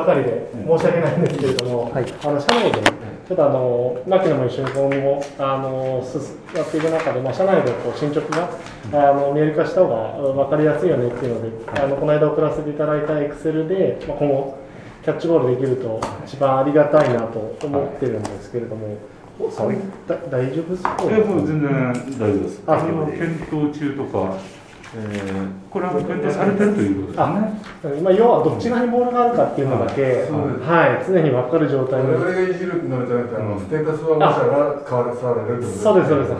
ばかりで申し訳ないんですけれども、社内でちょっと牧野も一緒に今後やっていく中で、社内でこう進捗が見える化した方が分かりやすいよねっていうので、この間送らせていただいた Excel で、今後キャッチボールできると一番ありがたいなと思ってるんですけれども、大丈夫ですか？ もう全然大丈夫です。検討中とか、これは検討されてるということですね。 要はどっち側にボールがあるかっていうのだけ、常に分かる状態に。 我々がいじるのじゃなくて、ステータスはもしかしたら変わられるってことですね。 そうです、そうです。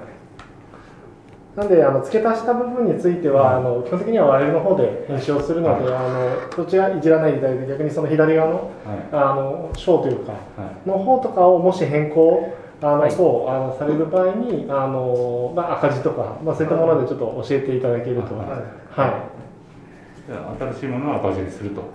なんで付け足した部分については、基本的には我々の方で編集をするので、そちらいじらないでいただいて、逆にその左側の章というか、の方とかをもし変更される場合に赤字とか、そういったものでちょっと教えていただけると、 じゃあ新しいものは赤字にすると。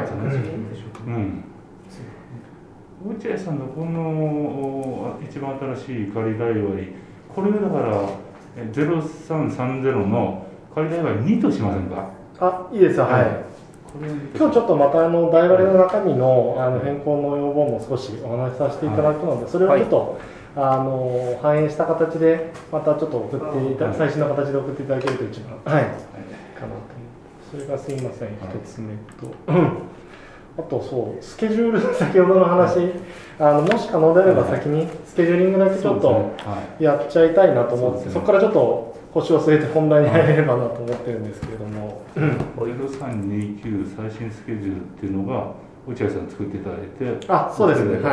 落合さんのこの一番新しい仮代割、これだから0330の仮代割2としませんか？ いいですよ。今日ちょっとまた代割の中身の変更の要望も少しお話しさせていただくので、それをちょっと反映した形でまたちょっと送っていた最新の形で送っていただけると一番かなと。それがすいません、一つ目と、あとスケジュール、先ほどの話、もし可能であれば先にスケジューリングだけちょっとやっちゃいたいなと思って、そこからちょっと腰を据えて本題に入れればなと思ってるんですけれども、 0329最新スケジュールっていうのが落合さん作っていただいて、 そうですね。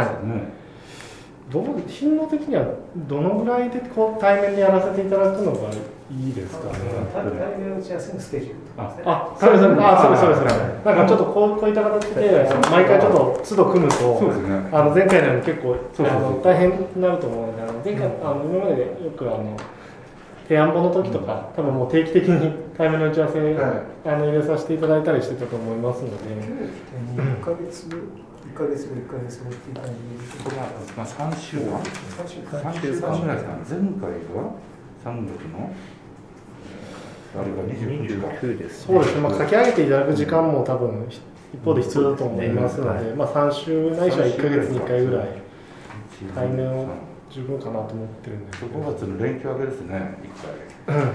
頻度的にはどのぐらいで対面でやらせていただくのがいいですかね。 対面打ち合わせのスケジュール。 そうです。なんかちょっとこういった形で毎回ちょっと都度組むと、前回のように結構大変になると思うので、前回今までよく提案本の時とか、多分もう定期的に対面の打ち合わせ入れさせていただいたりしてたと思いますので。 1ヶ月後っていう感じで、 これは3週間ぐらいですかね。前回が3月のあれが29です。 そうですね。書き上げていただく時間も多分一方で必要だと思いますので、3週ないしは1ヶ月に1回ぐらい対面を十分かなと思ってるんですけど。 5月の連休明けですね、1回。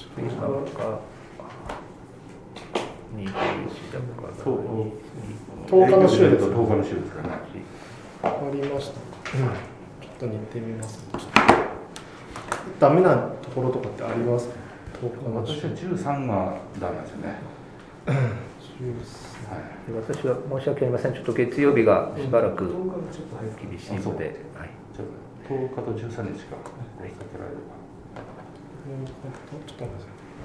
10日の週です。 10日の週ですかね。 わかりました。ちょっと似てみます。ダメなところとかってありますか？ 私は13がダメですよね。 私は申し訳ありません。ちょっと月曜日がしばらく厳しいので、 10日と13日か。避けられれば。 ちょっと待ってくだ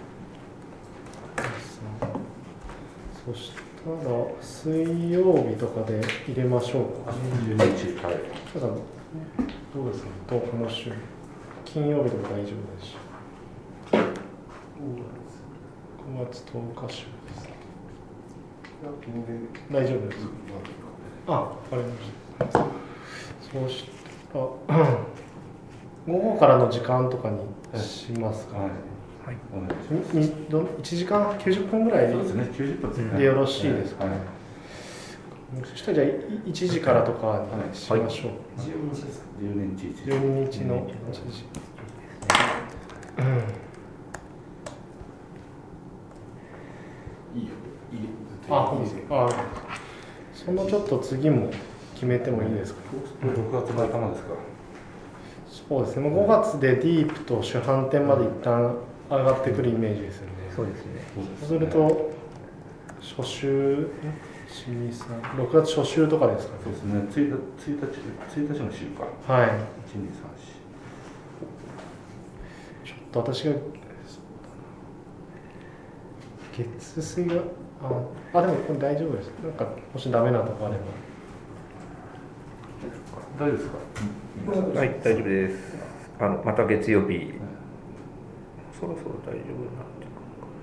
さい。そしたら水曜日とかで入れましょうか。 12日。ただどうですか？10日の週、金曜日でも大丈夫ですし。5月10日週です。大丈夫です。わかりました。そうしたら午後からの時間とかにしますか。1時間90分ぐらいでよろしいですかね。そしたらじゃあ1時からとかにしましょう。 12 日の1時。そのちょっと次も決めてもいいですか。 6月の頭ですか。 そうですね。5月でディープと主販店まで一旦上がってくるイメージですよね。 そうですね。 そうすると初週、6月初週とかですかね。 そうですね。1日の週か。 はい。1、2、3、4。ちょっと私が月水がでもこれ大丈夫です。なんかもしダメなとこあれば。 大丈夫ですか。 はい、大丈夫です。また月曜日、そろそろ大丈夫なって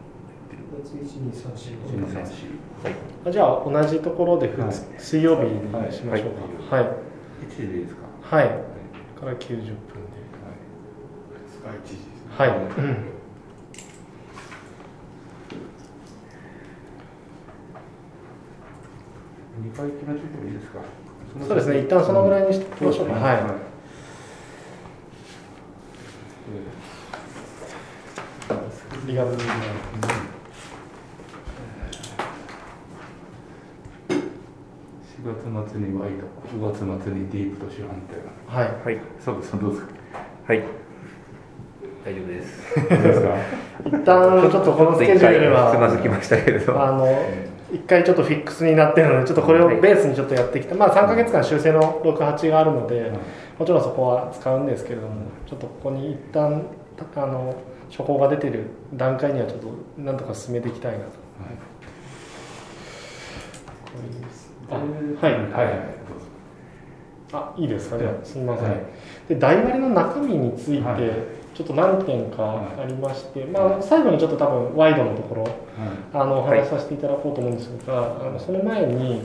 1、2、3、4、 じゃあ同じところで水曜日にしましょうか。はい。 1時でいいですか。 はい。から90分で。はい。 2回決めてもいいですか。 そうですね、一旦そのぐらいにしておきましょうか。はい。ありがとうございます。 4月末にワイド、5月末にディープと主犯って。 はい。 はい。 佐藤さんどうですか。 はい。大丈夫です。 一旦ちょっとこのスケジュールはつまずきましたけれど。 一回ちょっとフィックスになっているので、ちょっとこれをベースにちょっとやってきた、まあ3ヶ月間修正の6、8があるので、もちろんそこは使うんですけれども、ちょっとここに一旦処方が出ている段階にはちょっとなんとか進めていきたいなと。はい。はい。あ、いいですか。じゃあすみません。で、台割りの中身についてちょっと何点かありまして、まあ最後にちょっと多分ワイドのところ、お話しさせていただこうと思うんですが、その前に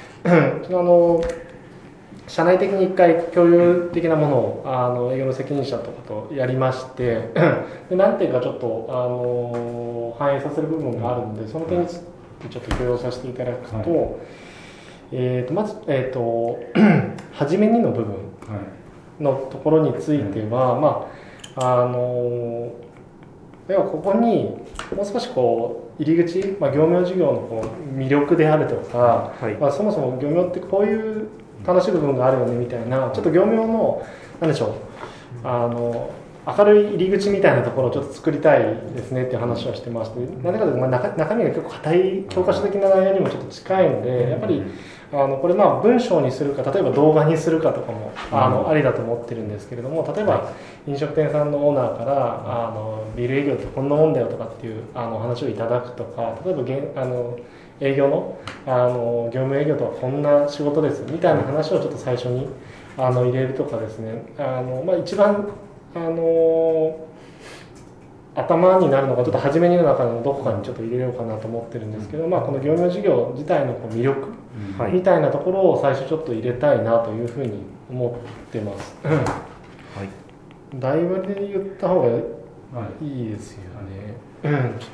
社内的に一回共有的なものを営業の責任者とかとやりましてで何点かちょっと反映させる部分があるので、その点についてちょっと共有させていただくと、まず、初めにの部分のところについては、まあ要はここにもう少しこう入り口、業務用事業のこう魅力であるとか、そもそも業務用ってこういう楽しい部分があるよねみたいな、ちょっと業務用の何でしょう、明るい入り口みたいなところをちょっと作りたいですねっていう話をしてまして、なぜかというと、中身が結構硬い教科書的な内容にもちょっと近いので、やっぱりこれ文章にするか、例えば動画にするかとかもありだと思ってるんですけれども、例えば飲食店さんのオーナーからビール営業ってこんなもんだよとかっていう話をいただくとか、例えば営業の業務営業とはこんな仕事ですみたいな話をちょっと最初に入れるとかですね、一番頭になるのがちょっと初めにの中のどこかにちょっと入れようかなと思ってるんですけど、この業務事業自体の魅力みたいなところを最初ちょっと入れたいなというふうに思ってます。はい。台割りで言った方がいいですよね。ちょっと待ってね。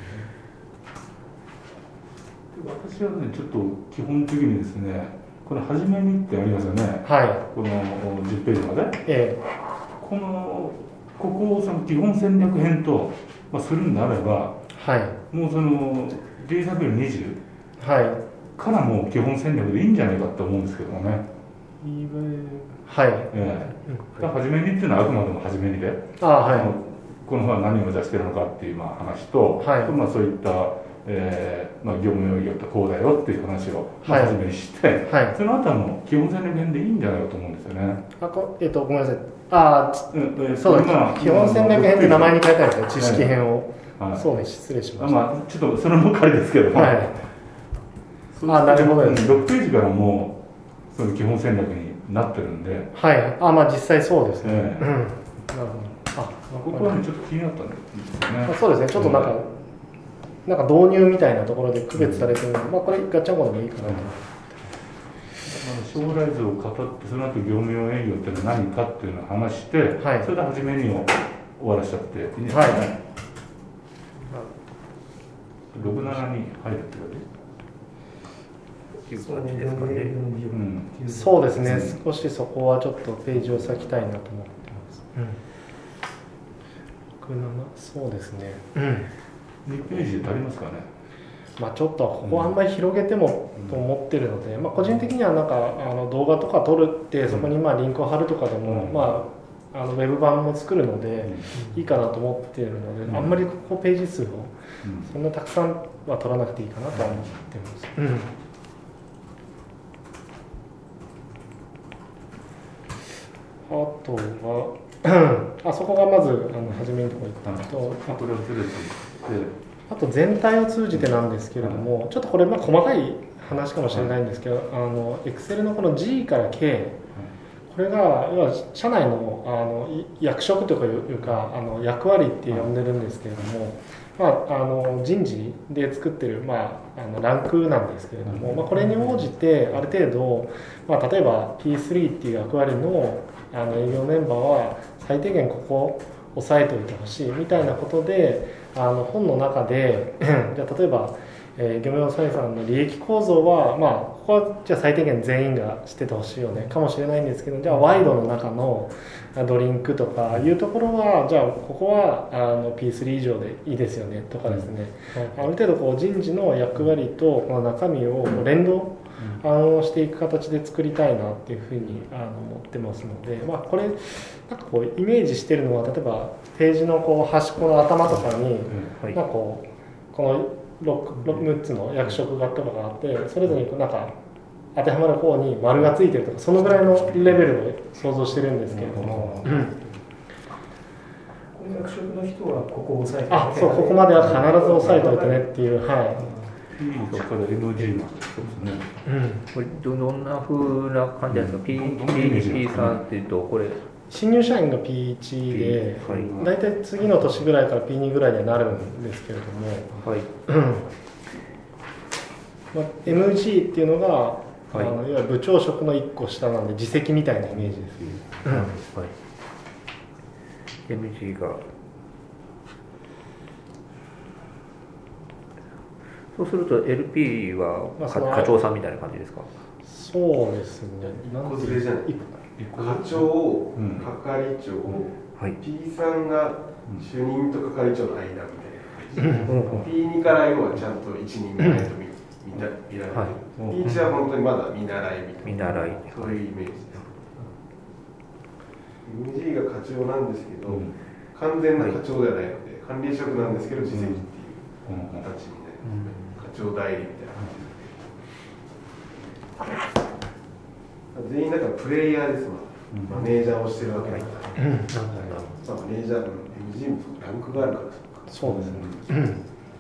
私はね、ちょっと基本的にですね、これ初めにってありますよね。はい。この10ページまで。ここをその基本戦略編と、するんであれば、はい、もうその DW20、はい、からもう基本戦略でいいんじゃないかと思うんですけどもね。はい。初めにっていうのはあくまでも初めにで、はい、この本は何を目指しているのかっていう話と、はい、そういった、業務用業ってこうだよっていう話を初めにして、はい、その後はもう基本戦略編でいいんじゃないかと思うんですよね。 ごめんなさい。そうだ、基本戦略編って名前に変えたんですね、知識編を。そうね、失礼しました。 ちょっとそれも仮ですけども。はい。 なるほどです。 6ページからもうその基本戦略になってるんで。 はい。実際そうですね。なるほど。 ここはね、ちょっと気になったんですね。 そうですね、ちょっとなんか導入みたいなところで区別されてるので、これガッチャンコでもいいかなと。 将来図を語って、その後業務用営業って何かっていうのを話して、はい、それで初めにを終わらしちゃっていいんですかね。はい、67に入るって感じですかね。 そうですね、少しそこはちょっとページを割きたいなと思ってます。そうですね。 2ページで足りますかね。 ちょっとここあんまり広げてもと思ってるので、個人的には動画とか撮るってそこにリンクを貼るとかでも、ウェブ版も作るのでいいかなと思っているので、あんまりここページ数をそんなたくさんは取らなくていいかなとは思ってます。あとはそこがまず初めにところ言ったのと、あと全体を通じてなんですけれども、ちょっとこれ細かい話かもしれないんですけど、Excel のこの G から K、これが要は社内の役職というか役割って呼んでるんですけれども、人事で作ってるランクなんですけれども、これに応じてある程度、例えば P3 っていう役割の営業メンバーは最低限ここ押さえておいてほしいみたいなことで本の中でじゃあ例えば業務用採算の利益構造は、ここはじゃあ最低限全員が知っててほしいよねかもしれないんですけど、じゃあワイドの中のドリンクとかいうところは、じゃあここはP3 以上でいいですよねとかですね、ある程度こう人事の役割とこの中身を連動していく形で作りたいなっていうふうに思ってますので、これなんかこうイメージしてるのは、例えばページのこう端っこの頭とかに、なんかこの6つの役職とかがあって、それぞれになんか当てはまる方に丸がついてるとか、そのぐらいのレベルを想像してるんですけれども、 この役職の人はここを押さえて、 そう、ここまでは必ず押さえておいてねっていう、 P とから NG なんですね。 これどんな風な感じなんですか？ P さんっていうと、これ新入社員が P1 で、大体次の年ぐらいから P2 ぐらいにはなるんですけれども、MG っていうのが、いわゆる部長職の1個下なんで、次席みたいなイメージです。 MG がそうすると LP は課長さんみたいな感じですか？ そうですね。 個性じゃない。課長、係長、P さんが主任と係長の間みたいな感じ。P2 から要はちゃんと一人前と見られてる。P1 は本当にまだ見習いみたいな。そういうイメージです。MG が課長なんですけど、完全な課長ではないので、管理職なんですけど次席っていう形になります。課長代理みたいな感じです。全員なんかプレイヤーです。マネージャーをしてるわけだから。マネージャーの MG もランクがあるから。 そうですね。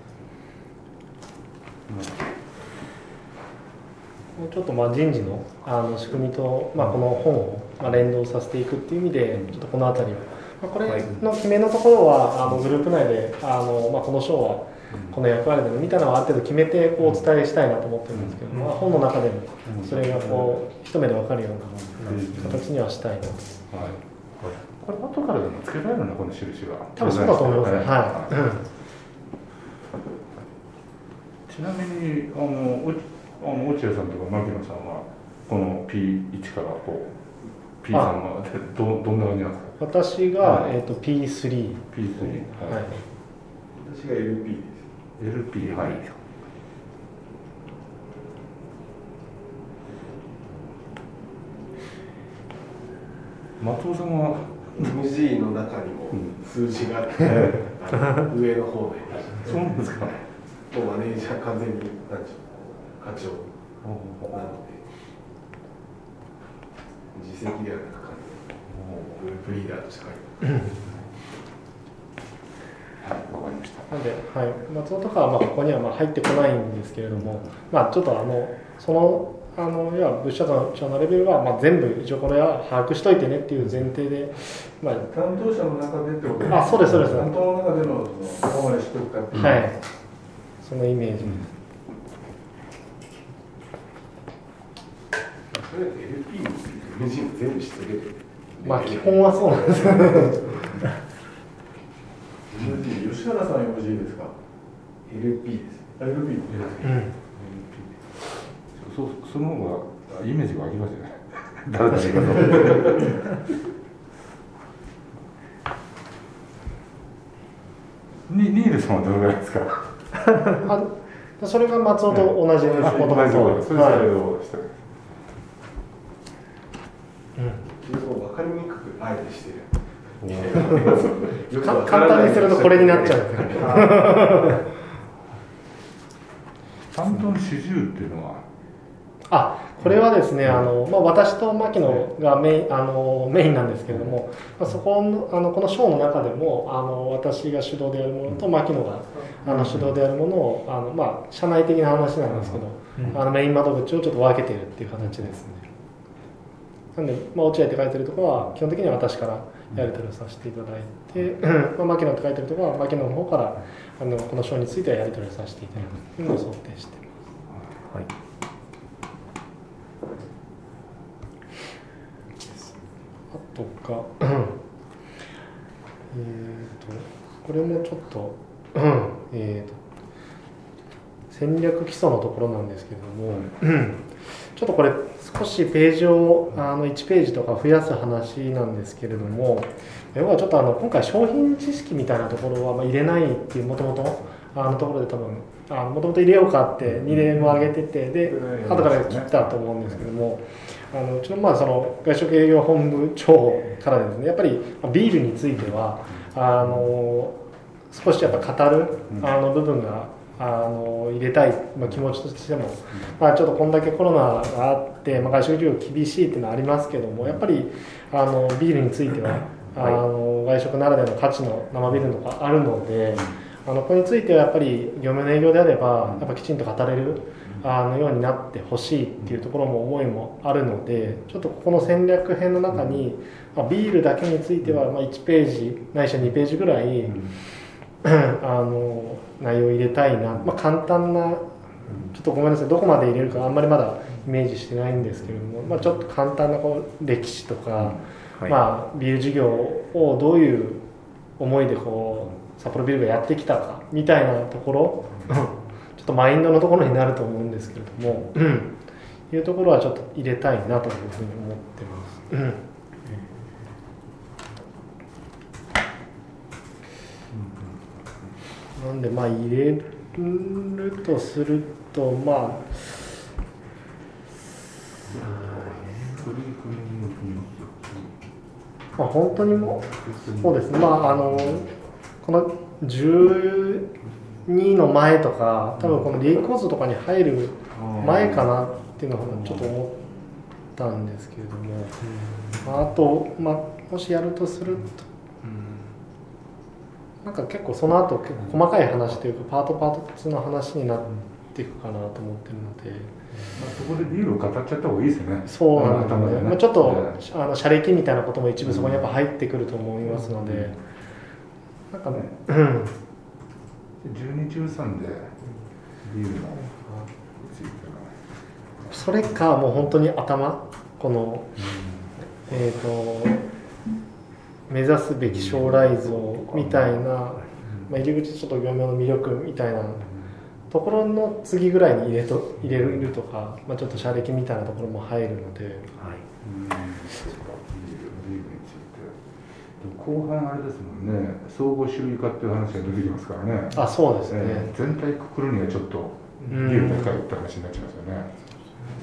ちょっと人事の仕組みと、この本を連動させていくっていう意味で、ちょっとこの辺りを、これの決めのところはグループ内でこの章はこの役割でみたいなのはある程度決めてお伝えしたいなと思ってるんですけど、本の中でもそれが一目で分かるような形にはしたいなと。 これ後からでも付けられるのこの印は。 多分そうだと思います。 ちなみに落合さんとか牧野さんはこの P1 からP さんはどんな感じなんですか？ 私がP3。 私が LP です。 LP、松尾さんは MG の中にも数字があって、上の方で。 そうなんですか？ もうマネージャー完全に課長なので、実績ではなく完全にグループリーダーとして書いてます。 わかりました。 なので、松尾とかはここには入ってこないんですけれども、ちょっとその要は部署長のレベルは全部一応これは把握しといてねっていう前提で、 担当者の中でってことですか？ そうです。 担当の中でのどこまで知っておくかっていう。 そのイメージ。 それ LP も MG も全部知ってる。 基本はそうなんですよね。 吉原さん MG ですか？ LP です。LP その方がイメージがありますよね。誰だかニールさんはどのぐらいですか？ それが松尾と同じです。 同じところ。それをしてる。 分かりにくくあえてしてる。 簡単にするとこれになっちゃうんですよね。 担当の主従っていうのはこれはですね、私と牧野がメインなんですけれども、そこのこの章の中でも私が主導でやるものと牧野が主導でやるものを社内的な話なんですけど、メイン窓口をちょっと分けているっていう形ですね。なので、落合って書いてるところは基本的には私からやり取りをさせていただいて、牧野って書いてるところは牧野の方からこの章についてはやり取りをさせていただくというのを想定しています。あとか、これもちょっと、 戦略基礎のところなんですけれども、ちょっとこれ少しページを1ページとか増やす話なんですけれども、要はちょっと今回商品知識みたいなところは入れないっていうもともとところで多分もともと入れようかって2例も上げてて、で後から切ったと思うんですけども、うちのその外食営業本部長からですね、やっぱりビールについては少しやっぱ語る部分が入れたい、気持ちとしても、ちょっとこんだけコロナがあって、外食需要厳しいっていうのはありますけども、やっぱりビールについては外食ならではの価値の生ビールとかあるので、ここについてはやっぱり業務の営業であればやっぱきちんと語れるようになってほしいっていうところも思いもあるので、ちょっとここの戦略編の中にビールだけについては1ページないしは2ページぐらい内容を入れたいな、簡単な、ちょっとごめんなさい、どこまで入れるかあんまりまだイメージしてないんですけれども、ちょっと簡単な歴史とか、ビール事業をどういう思いで札幌ビールがやってきたかみたいなところちょっとマインドのところになると思うんですけれども、いうところはちょっと入れたいなというふうに思ってます。なんで入れるとすると本当にそうですね、この12の前とか多分この利益構造とかに入る前かなっていうのはちょっと思ったんですけれども、あともしやるとすると結構その後結構細かい話というかパートの話になっていくかなと思ってるので、 そこでビールを語っちゃった方がいいですね。 そうなんですね。ちょっと社歴みたいなことも一部そこにやっぱ入ってくると思いますので、 12、13でビールのそれかもう本当に頭この目指すべき将来像みたいな、入り口ちょっと業務の魅力みたいなところの次ぐらいに入れるとか、ちょっと社歴みたいなところも入るので、 後半あれですもんね、相互主義化っていう話が出てきますからね。 そうですね、 全体くくるにはちょっとビールだけかよって話になっちゃいますよね。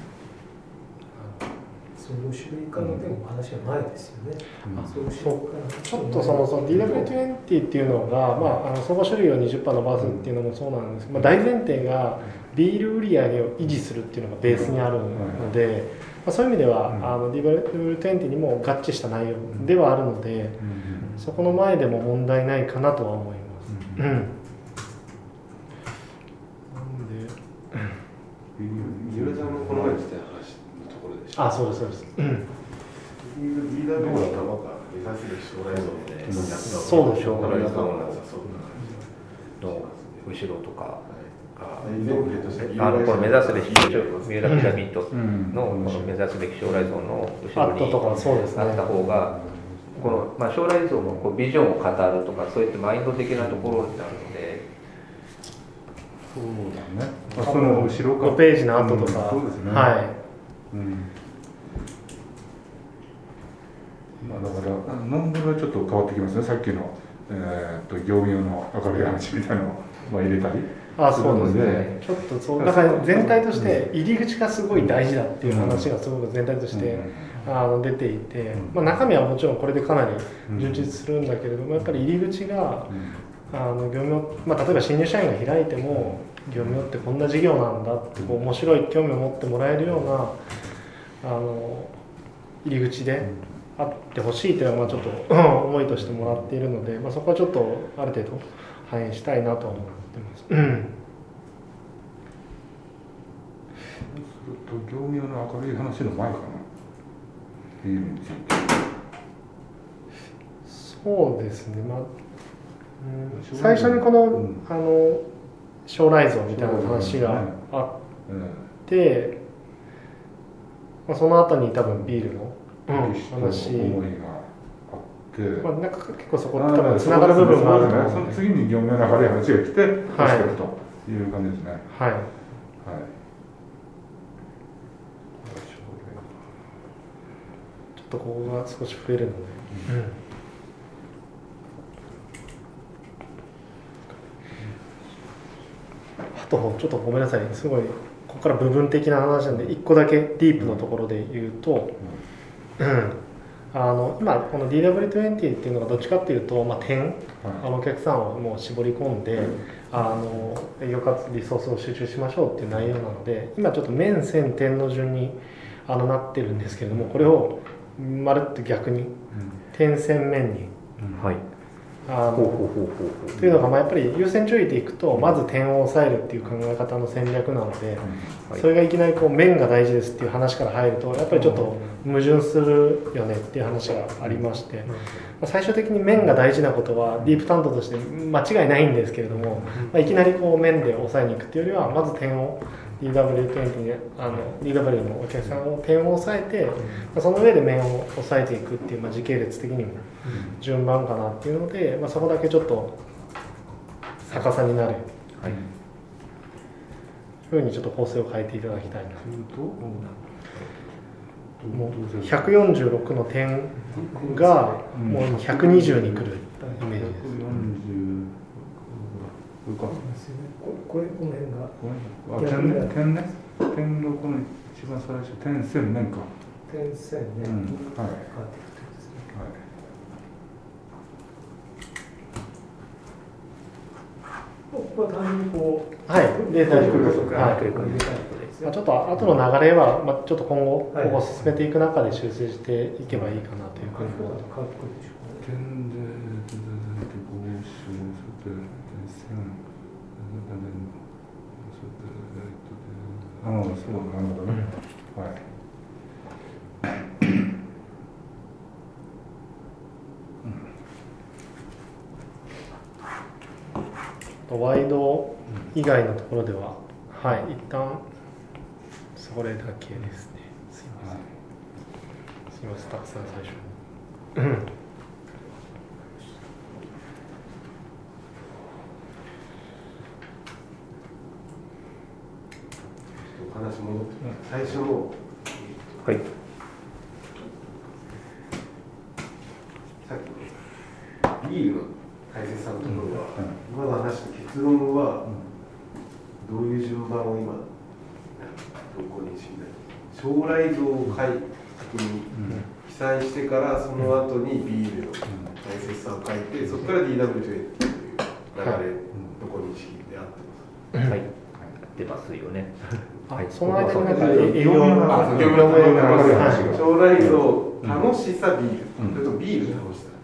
相互主義化の話はないですよね。 ちょっとその DW20 っていうのが、相互種類を 20% 伸ばすっていうのもそうなんですけど、大前提がビール売り上げを維持するっていうのがベースにあるので、そういう意味ではDW20 にも合致した内容ではあるので、そこの前でも問題ないかなとは思います。なんで三浦さんもこの前言ってた話のところでしょ。 そうですそうです。 ビーダーの頭が目指せる将来像で、 そうでしょう。 の後ろとか、この目指すべき三浦ピラミッドのこの目指すべき将来像の後ろにあった方が、この将来像のビジョンを語るとか、そういったマインド的なところになるので。 そうだね。その後ろか 5ページの後とか、 そうですね。 はい。 だからノンブルはちょっと変わってきますね。さっきの業務用の明るい話みたいなのを入れたり。 そうですね。ちょっとそうだから全体として入り口がすごい大事だっていう話がすごく全体として出ていて、中身はもちろんこれでかなり充実するんだけれども、やっぱり入り口が業務用、例えば新入社員が開いても業務用ってこんな事業なんだって面白い興味を持ってもらえるような入り口であってほしいというのはちょっと思いとしてもらっているので、そこはちょっとある程度反映したいなと思ってます。そうすると業務用の明るい話の前かな、ビールについて。 そうですね。最初にこの、将来像みたいな話があって、その後に多分ビールの話、 思いがあって、 結構そこ多分つながる部分があると思う。 その次に業務用の明るい話が来て、という感じですね。 はい。 はい。 ちょっとここが少し増えるので。あとちょっとごめんなさい、すごいここから部分的な話なんで1個だけディープのところで言うと、今この DW20 っていうのがどっちかっていうと、点、お客さんをもう絞り込んで、営業活リソースを集中しましょうっていう内容なので、今ちょっと面線点の順になってるんですけれども、これをまるっと逆に点線面に、というのがやっぱり優先順位でいくとまず点を抑えるっていう考え方の戦略なので、それがいきなりこう面が大事ですっていう話から入るとやっぱりちょっと矛盾するよねっていう話がありまして、最終的に面が大事なことはディープ担当として間違いないんですけれども、いきなりこう面で抑えにいくっていうよりはまず点を DW20 にDW のお客さんを点を抑えて、その上で面を抑えていくっていう、時系列的にも順番かなっていうので、そこだけちょっと逆さになるふうにちょっと構成を変えていただきたいな。もう146の点がもう120に来るイメージです。 これこの辺が点ね、点のこの一番最初点線面か。 点線面に変わっていくということですね。ここは単純にこうデータに来るとか、ちょっと後の流れはちょっと今後ここを進めていく中で修正していけばいいかなというふうに思います。 点で合衆それで線そうなるほどね。はい。 ワイド以外のところでは、一旦それだけですね。すいません。すいません、たくさん最初に。 話戻って最初の、さっきのビールの大切さのところは、今の話の結論はどういう順番を今どこにしない将来像を先に記載してからその後にビールの大切さを書いて、そこから DW20 という流れ、どこに式であってます。 出ますよね。 その間になんか営業の将来像楽しさビール、それとビール楽しさ。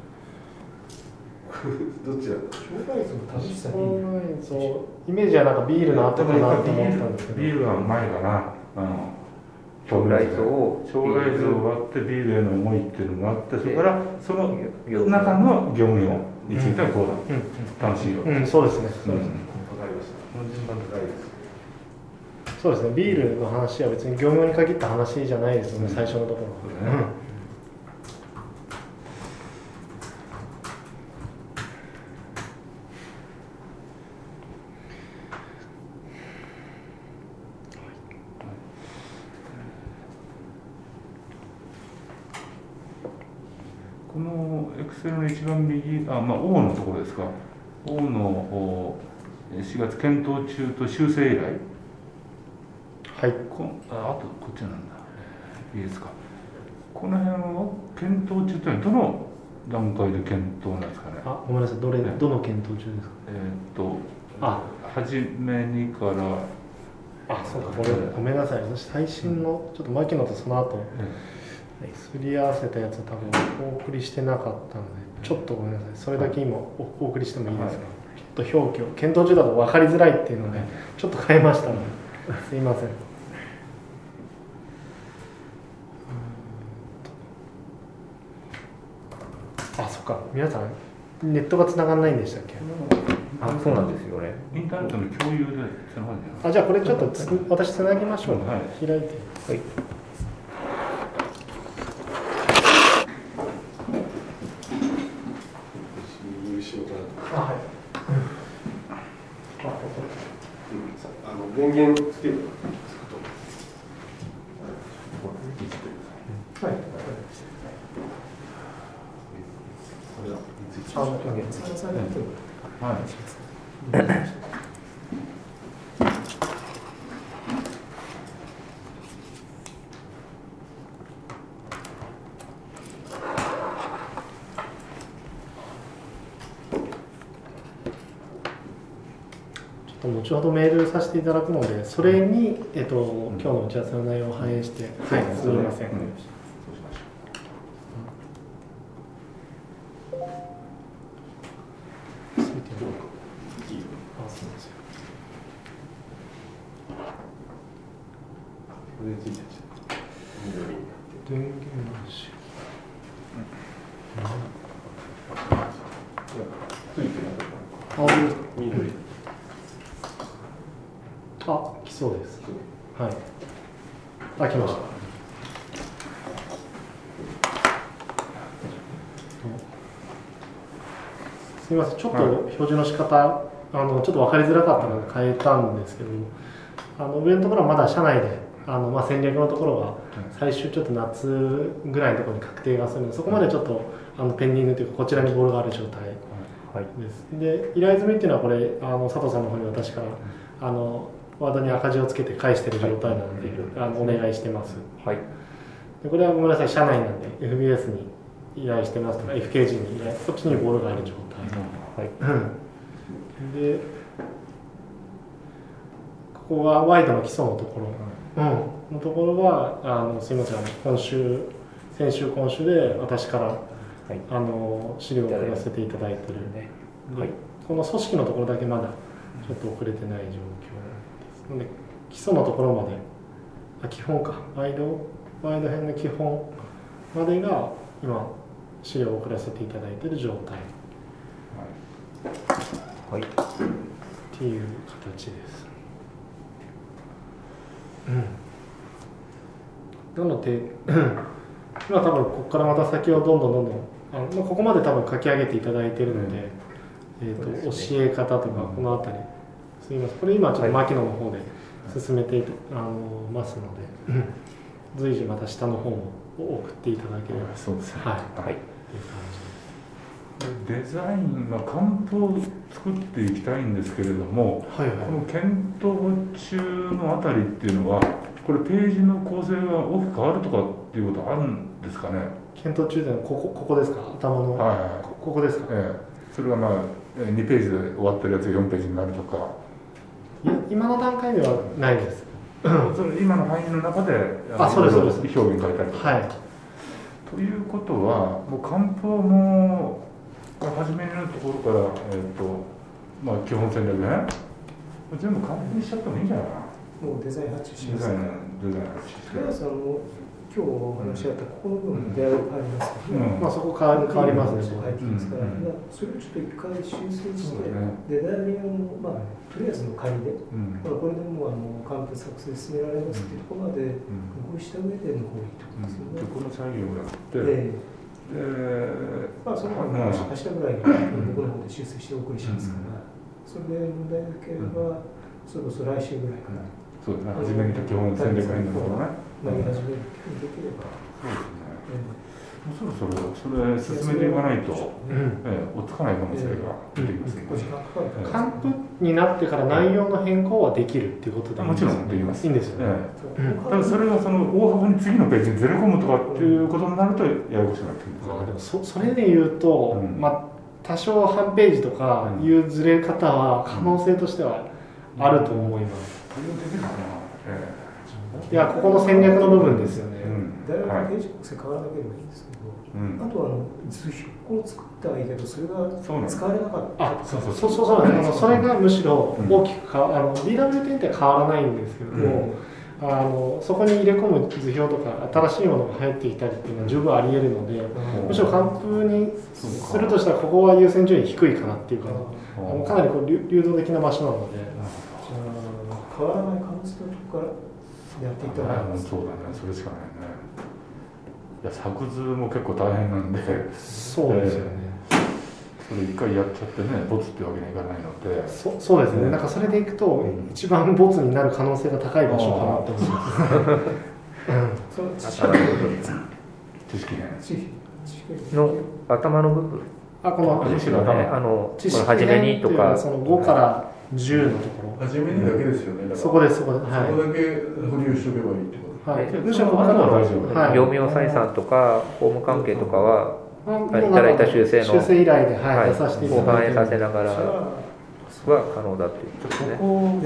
どっちだろう。 将来像の楽しさビール。 イメージはなんかビールの後かなと思ったんですけど。 ビールはうまいかな。 将来像をあってビールへの思いっていうのがあって、それからその中の業務用についてはこうだ。楽しいよ。 そうですね。 わかりました。この順番高いです。 そうですね。ビールの話は別に業務用に限った話じゃないですよね。最初のところ。 このエクセルの一番右、O のところですか。O の4月検討中と修正依頼。あとこっちなんだ。いいですか。この辺を検討中というのはどの段階で検討なんですかね。 ごめんなさい。どの検討中ですか。 初めにから。 そうか。ごめんなさい。私最新のちょっと牧野とその後。すり合わせたやつを多分お送りしてなかったので、ちょっとごめんなさい。それだけ今お送りしてもいいですか。ちょっと表記を検討中だと分かりづらいっていうのでちょっと変えましたので、すいません。そっか。皆さんネットが繋がんないんでしたっけ。 そうなんですよね。 インターネットの共有でつながるんじゃない。 じゃあこれちょっと私つなぎましょう。開いて。 源つけるはい。 後ほどメールさせていただくので、それに、今日の打ち合わせの内容を反映して、はい、すみません。電源なし。あ、来そうです。はい。あ、来ました。すみません、ちょっと表示の仕方、ちょっと分かりづらかったので変えたんですけど、上のところはまだ社内で戦略のところが最終ちょっと夏ぐらいのところに確定がするので、そこまでちょっとペンディングというかこちらにボールがある状態です。で、依頼済みっていうのはこれ佐藤さんの方に私からワードに赤字をつけて返している状態なので、お願いしてます。はい。でこれはごめんなさい、社内なんで FBS に依頼してますとか FKG に依頼、こっちにボールがある状態。はい。で、ここがワイドの基礎のところ、のところはすみません、先週今週で私から、はい、資料を送らせていただいているので、はい、この組織のところだけまだちょっと遅れてない状況ですので、基礎のところまで、基本か、ワイド編の基本までが今資料を送らせていただいている状態、はい、っていう形です。なので今多分ここからまた先をどんどんここまで多分書き上げていただいているので、教え方とかこの辺り、すみません、これ今ちょっと牧野の方で進めてますので、随時また下の方も送っていただければ。 そうですね。 はい。 はい。デザインはカンプを作っていきたいんですけれども、はいはい、この検討中のあたりっていうのは、これページの構成が大きく変わるとかっていうことあるんですかね。 検討中でここですか、頭の、はいはい、ここですか。 それが2ページで終わってるやつが4ページになるとか。 今の段階ではないです。 それ今の範囲の中でそうです表現変えたりとか。はい。ということは、もうカンプをもう初めのところから、基本戦略ね、全部完璧にしちゃってもいいんじゃないかな。 もうデザイン発注しますから。デザイン発注して。皆さん今日お話し合ったここの部分で変わりますけど、 そこ変わりますね。 変えていますから、それをちょっと一回修正して、デザインをとりあえずの仮で、これでもカンプ作成進められますっていうところまで合意した上での方がいいと思いますよね。 この作業をやって。 その前に明日ぐらいに僕の方で修正してお送りしますから、それで問題なければ、それこそ来週ぐらいから。 そうですね、初めに基本戦略編のところね。 投げ始めるできれば。 そうですね。もうそろそろそれ進めていかないと、追っつかない可能性が出てきますね。 カンプになってから内容の変更はできるっていうことでもちろんできます。 いいんですよね。 ただそれがその大幅に次のページにずれ込むとかっていうことになるとややこしくなってくるんですよね。 でもそれで言うと、多少半ページとかいうずれ方は可能性としてはあると思います。いや、ここの戦略の部分ですよね。 大学のページ構成変わらなければいいんですけど、あとは図表を作ったはいいけど、それが使われなかった。 それがむしろ大きくDWT って変わらないんですけども、そこに入れ込む図表とか新しいものが入ってきたりっていうのは十分あり得るので、むしろカンプにするとしたらここは優先順位低いかなっていうかかなり流動的な場所なので、 変わらない可能性のところからやっていったら、 そうだね、それしかないね。いや、作図も結構大変なんで、 そうですよね。 それ一回やっちゃってね、ボツってわけにはいかないので。 そうですね。なんかそれでいくと、一番ボツになる可能性が高い場所かなと思います。 知識ね。 の頭の部分。 この知識の知識初めにとか、 その5から10のところ。 初めにだけですよね。 そこです。そこだけ保留しておけばいいってこと。 はい。 むしろ他のは大丈夫。 業務用採算とか法務関係とかはいただいた修正の依頼で、出させていただいて、 反映させながらは可能だっていうことですね。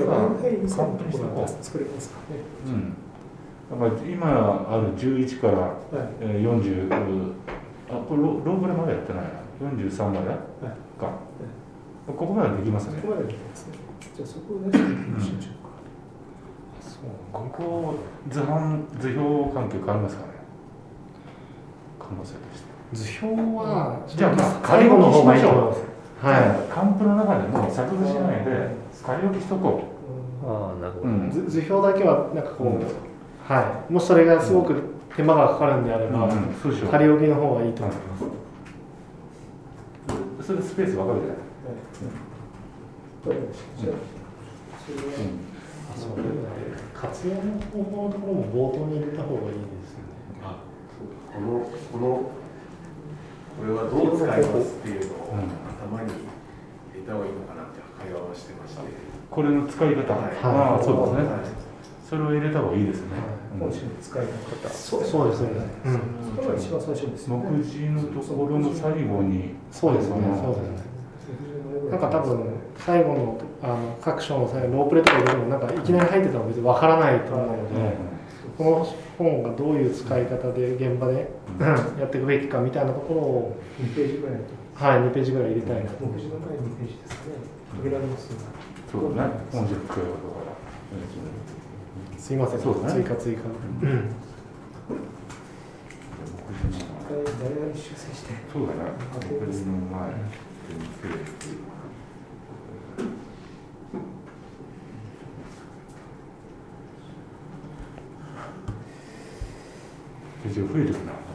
作れますかね。 だから今ある11から40、これローブレまでやってないな、43までか、ここまでできますね。 ここまでできますね。じゃあそこを出してみましょうか。 ここ図表関係変わりますかね、可能性として。 図表はじゃあ仮置きしましょう。はい。カンプの中でも作図しないで仮置きしとこう。 なるほど。 図表だけはなんかこう、もしそれがすごく手間がかかるんであれば、仮置きの方がいいと思います。 それでスペース分かるじゃない。 活用の方法のところも冒頭に入れた方がいいですよね。 これはどう使いますっていうのを頭に入れた方がいいのかなって会話をしてまして、 これの使い方、そうですね、それを入れた方がいいですね。 本紙の使い方、 そうですね。 それが一番最初ですね。 目次のところの最後に、 そうですね。なんか多分最後の各章の最後ロープレとか入れてもなんかいきなり入ってたら別にわからないと思うので、この本がどういう使い方で現場でやっていくべきかみたいなところを 2ページぐらい 2ページぐらい入れたいなと。 目次の前に2ページですね。入れられますよね。 そうだね。本日使い方から。 すいません。追加。 誰々修正して。 そうだね。目次の前。ページが増えてくな。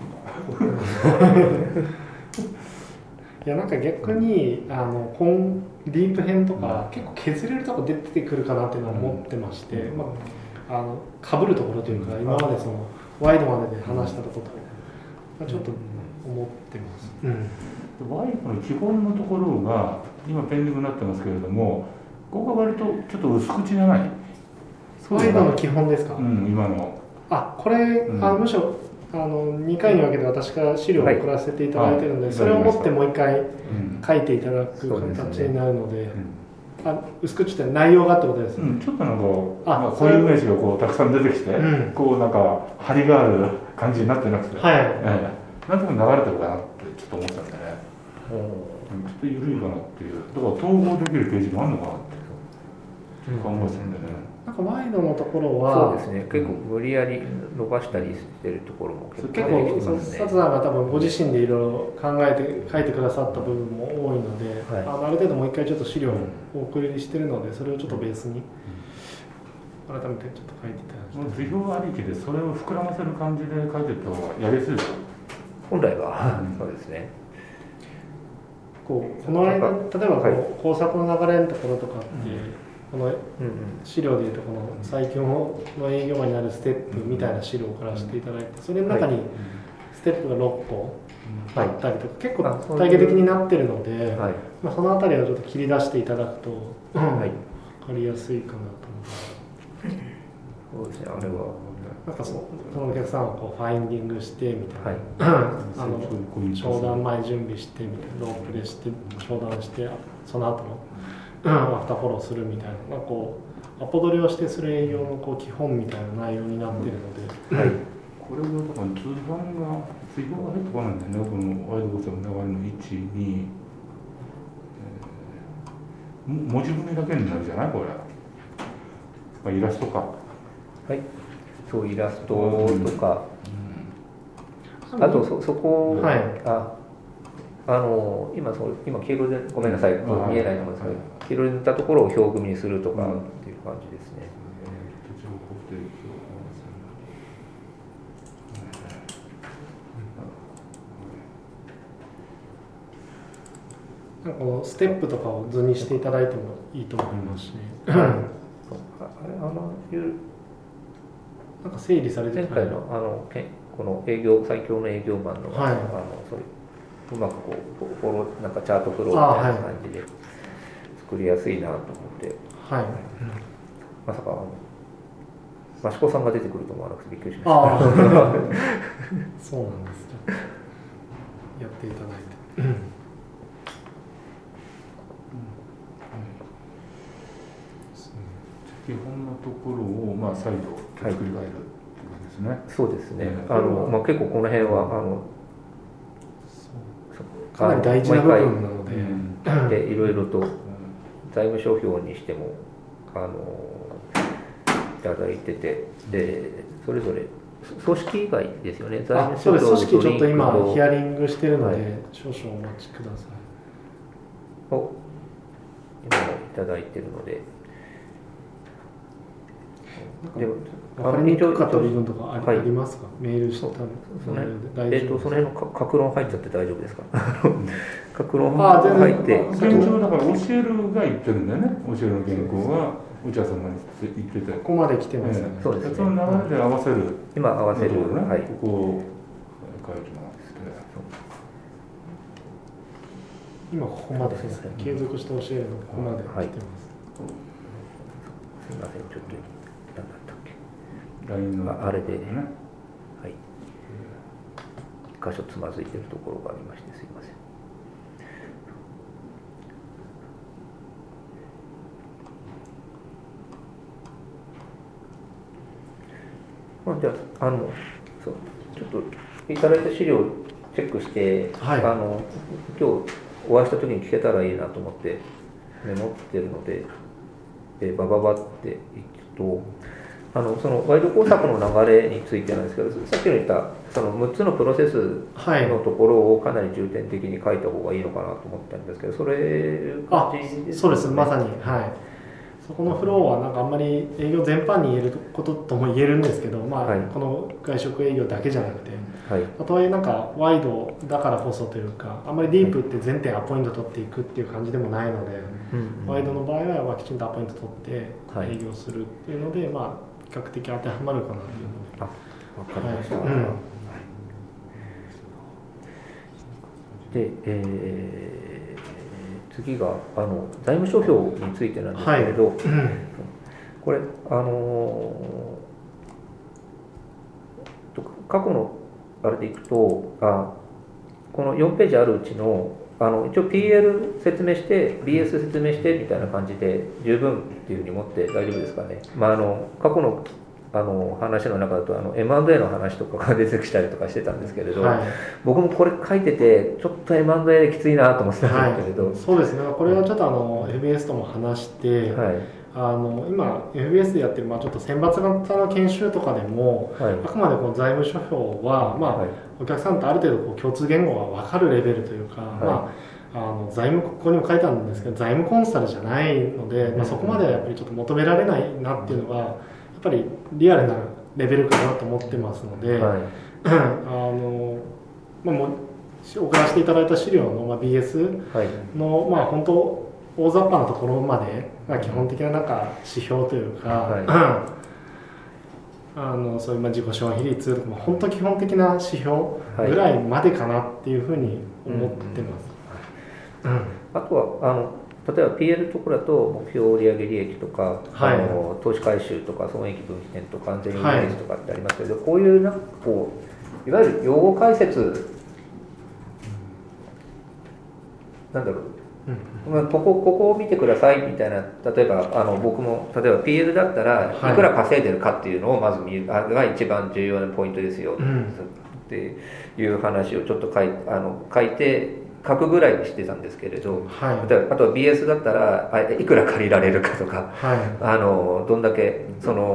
いやなんか逆にディープ編とか、結構削れるとこ出てくるかなっていうのは思ってまして、かぶるところというか、今までそのワイドまでで話したところとちょっと思ってます。 ワイドの基本のところが今ペンディングになってますけれども、ここが割とちょっと薄口じゃない。 ワイドの基本ですか。 今の。 これむしろ2回に分けて私から資料を送らせていただいているので、それを持ってもう一回書いていただく形になるので、薄口って内容がってことですね。 ちょっとなんかこういうイメージがこうたくさん出てきて、こうなんか張りがある感じになってなくて、なんとなく流れてるかなってちょっと思ったんでね、ちょっと緩いかなっていう、だから統合できるページもあるのかなって考えてたんでね。 なんかワイドのところはそうですね、結構無理やり伸ばしたりしてるところも結構佐藤さんが多分ご自身でいろいろ考えて書いてくださった部分も多いので、ある程度もう一回ちょっと資料をお送りしてるので、それをちょっとベースに改めてちょっと書いていただきたい。 図表ありきでそれを膨らませる感じで書いてるとやりやすいですよ。 本来はそうですね。 この間例えば工作の流れのところとかって、この資料でいうとこの最強の営業マンになるステップみたいな資料を送らせていただいて、それの中にステップが6個あったりとか、結構体系的になってるので、そのあたりをちょっと切り出していただくと分かりやすいかなと思います。 そうですね、あれはなんかそのお客さんをこうファインディングしてみたいな、商談前準備してみたいな、ロープレして商談してその後のアフターフォローするみたいな、こうアポ取りをしてする営業のこう基本みたいな内容になっているので、 これはだから図表が入ってこないんだよね。このワイドボスの流れの1、2、文字踏みだけになるじゃないこれ。イラストか。 そうイラストとか、あとそこ、今黄色でごめんなさい、見えないと思うんですけど、黄色で塗ったところを表組にするとかっていう感じですね。 なんかこのステップとかを図にしていただいてもいいと思いますし、なんか整理されて前回のこの最強の営業マンの、そういううまくこうなんかチャートフローみたいな感じで作りやすいなと思って、まさか益子さんが出てくると思わなくてびっくりしました。 そうなんですよ。やっていただいて。 基本のところを再度作り変えるってことですね。 そうですね。結構この辺はかなり大事な部分なので、 いろいろと財務諸表にしてもいただいてて、でそれぞれ組織以外ですよね。財務諸表組織ちょっと今ヒアリングしてるので、少々お待ちください。 今もいただいてるので。 でも分かりにくかった部分とかありますか？メールしたのその辺の格論入っちゃって大丈夫ですか？格論入って現状だから教えるが言ってるんだよね。教えるの原稿が内田さんが言ってて、 ここまで来てますね。 そうですね。 その流れで合わせる、 今合わせる、 ここを書いてます。 今ここまでですね。継続して教えるのここまで来てます。 すみません、ちょっと。何だったっけ、 LINE のあれでね、はい、一箇所つまずいてるところがありまして、すいません。じゃあそうちょっといただいた資料をチェックして、今日お会いした時に聞けたらいいなと思ってメモってるので、バババっていくと、そのワイド工作の流れについてなんですけど、さっきの言ったその6つのプロセスのところをかなり重点的に書いた方がいいのかなと思ったんですけど、それ感じですね。 そうです、まさに、そこのフローはなんかあんまり営業全般に言えることとも言えるんですけど、この外食営業だけじゃなくて、とはいえなんかワイドだからこそというか、あんまりディープって全点アポイント取っていくっていう感じでもないので、ワイドの場合はきちんとアポイント取って営業するっていうので、比較的当てはまるかなっていうので。 わかりました。で、次が財務諸表についてなんですけれど、これ過去のあれでいくと、この4ページあるうちの一応 PL 説明して BS 説明してみたいな感じで十分っていうふうに思って大丈夫ですかね。過去の話の中だとM&A の話とかが出てきたりとかしてたんですけれど、僕もこれ書いててちょっと M&A きついなと思ってたんですけれど、 そうですね。これはちょっとFBS とも話して、今 FBS でやってるちょっと選抜型の研修とかでも、あくまでこの財務諸表は、お客さんとある程度共通言語が分かるレベルというか、財務、ここにも書いてあるんですけど、財務コンサルじゃないので、そこまではやっぱりちょっと求められないなっていうのがやっぱりリアルなレベルかなと思ってますので、送らせていただいた資料の、BS の、本当大雑把なところまで、基本的ななんか指標というか、そういう自己資本比率とか、本当基本的な指標ぐらいまでかなっていうふうに思ってます。 あとは例えば PL のところだと目標売上利益とか、投資回収とか損益分岐点とか安全イメージとかってありますけど、こういうなんかいわゆる用語解説なんだろう、ここを見てくださいみたいな、例えば僕も例えば PL だったらいくら稼いでるかっていうのをまず見るが一番重要なポイントですよっていう話をちょっと書いて書くぐらいにしてたんですけれど、あとは BS だったらいくら借りられるかとか、どんだけ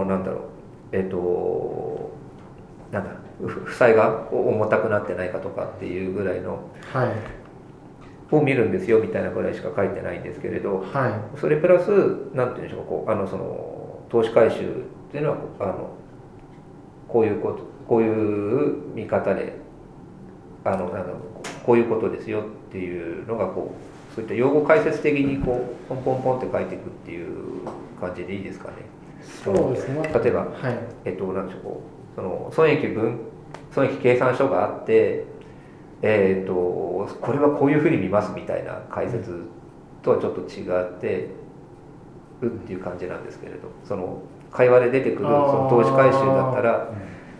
負債が重たくなってないかとかっていうぐらいの、を見るんですよみたいなぐらいしか書いてないんですけれど、それプラスなんていうんでしょうか、その投資回収っていうのはこういう見方でこういうことですよっていうのがそういった用語解説的にこうポンポンポンって書いていくっていう感じでいいですかね。 そうですね。 例えば、 はい、 なんでしょう、こうその損益計算書があって、これはこういうふうに見ますみたいな解説とはちょっと違ってるっていう感じなんですけれど、その会話で出てくるその投資回収だったら、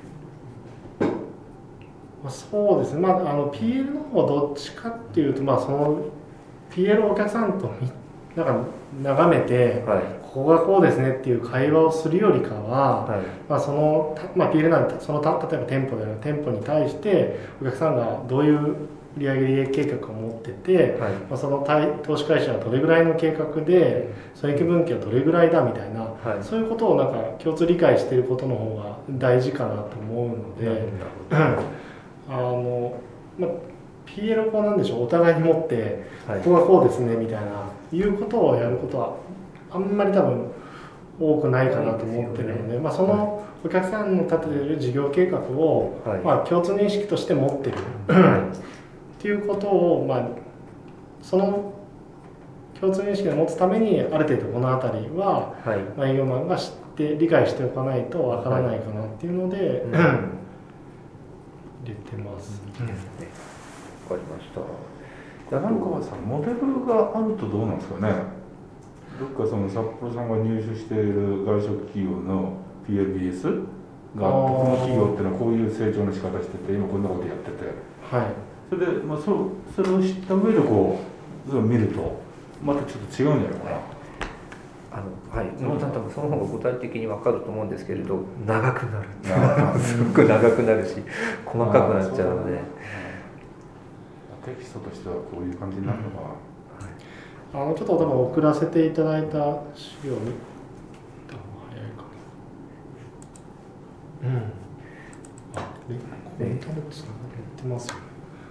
そうですね、PL の方はどっちかっていうと、その PL をお客さんとなんか眺めて、はい、ここがこうですねっていう会話をするよりかは、はい、そのPL なんて例えば店舗に対してお客さんがどういう売上利益計画を持ってて、はい、その投資回収はどれぐらいの計画で損益分岐はどれぐらいだみたいな、はい、そういうことをなんか共通理解していることの方が大事かなと思うので、PL をこうなんでしょう、お互いに持って、はい、ここがこうですねみたいないうことをやることはあんまり多分多くないかなと思ってるので、そのお客さんの立てている事業計画を、はい、共通認識として持ってる、はい、っていうことを、その共通認識を持つためにある程度この辺りは、はい、営業マンが知って理解しておかないとわからないかなっていうので、入れてます。 わかりました。 なんかさ、モデルがあるとどうなんですかね。どっかその札幌さんが入手している外食企業の PLBS があって、この企業っていうのはこういう成長の仕方してて、今こんなことやってて、はい、それで、それを知った上でこう見るとまたちょっと違うんじゃないかな。 はい、野田さん多分その方が具体的に分かると思うんですけれど、長くなるすごく長くなるし細かくなっちゃうので、 テキストとしてはこういう感じになるのかな。 ちょっと多分送らせていただいた資料を見た方が早いかな。コメントもつながってますよね。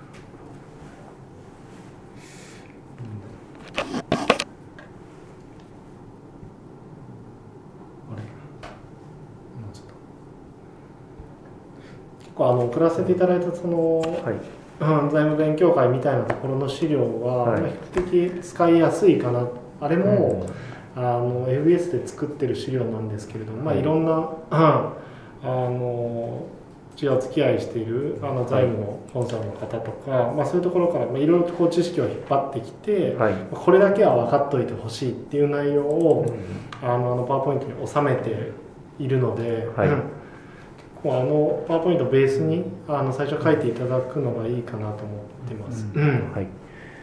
送らせていただいたその、はい、財務勉強会みたいなところの資料は、比較的使いやすいかな。あれも、FBS で作ってる資料なんですけれども、いろんなうちがお付き合いしている財務のコンサルの方とか、そういうところからいろいろとこう知識を引っ張ってきて、これだけは分かっておいてほしいっていう内容を、パワーポイントに収めているので、パワーポイントをベースに最初書いていただくのがいいかなと思ってます。はい。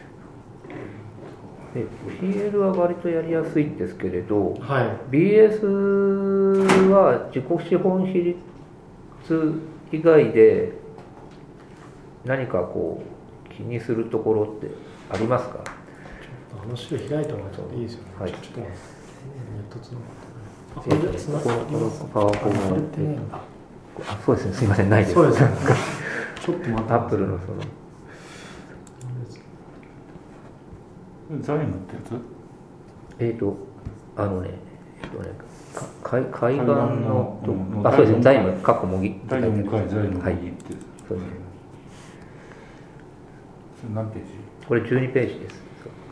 PL は割とやりやすいんですけれど、はい、BS は自己資本比率以外で何かこう気にするところってありますか？ 資料開いた方がちょっといいですよね。はい。ちょっと待って。ネットつながってます。 パワーポイント。そうですね。すみません、ないです。 そうですね。ちょっと待って。 アップルのその。 財務ってやつ？ 海岸のそうですね。財務過去模擬。 財務模擬って。そうですね。それ何ページ？ これ12ページです。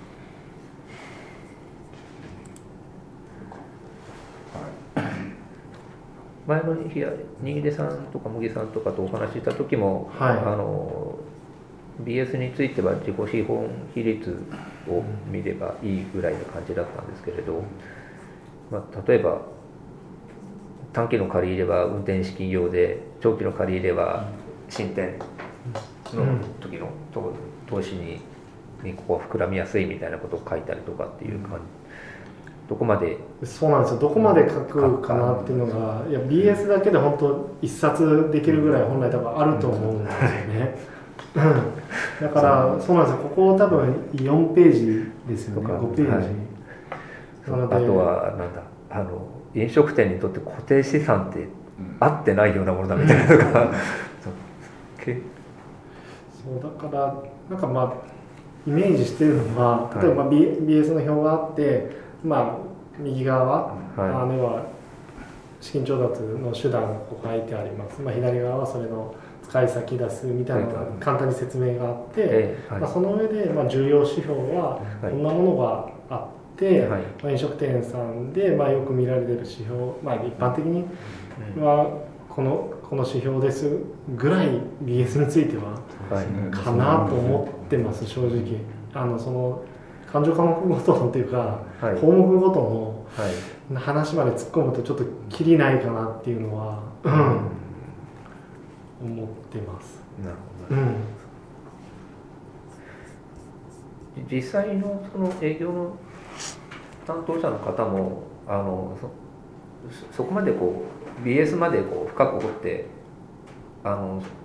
前の新出さんとか茂木さんとかとお話しした時も、BS については自己資本比率を見ればいいぐらいの感じだったんですけれど、例えば短期の借り入れは運転資金用で、長期の借り入れは新店の時の投資にここは膨らみやすいみたいなことを書いたりとかっていう感じ。どこまでそうなんですよ。どこまで書くかなっていうのが、いや BS だけで本当一冊できるぐらい本来多分あると思うんですよね。だからそうなんですよ。ここ多分4ページですよね。5ページ。はい、 あとはなんだ飲食店にとって固定資産って合ってないようなものだみたいなとか。 そうだからなんかイメージしてるのは、例えば BS の表があって。右側は、要は資金調達の手段がこう書いてあります。左側はそれの使使い先出すみたいなのが簡単に説明があって、その上で、重要指標はこんなものがあって、飲食店さんで、よく見られてる指標、一般的にはこの指標ですぐらい BS についてはかなと思ってます、正直。その勘定科目ごとのっていうか、項目ごとの話まで突っ込むとちょっときりないかなっていうのは、思ってます。 なるほど、実際のその営業の担当者の方もそこまでこう BS までこう深く掘ってワ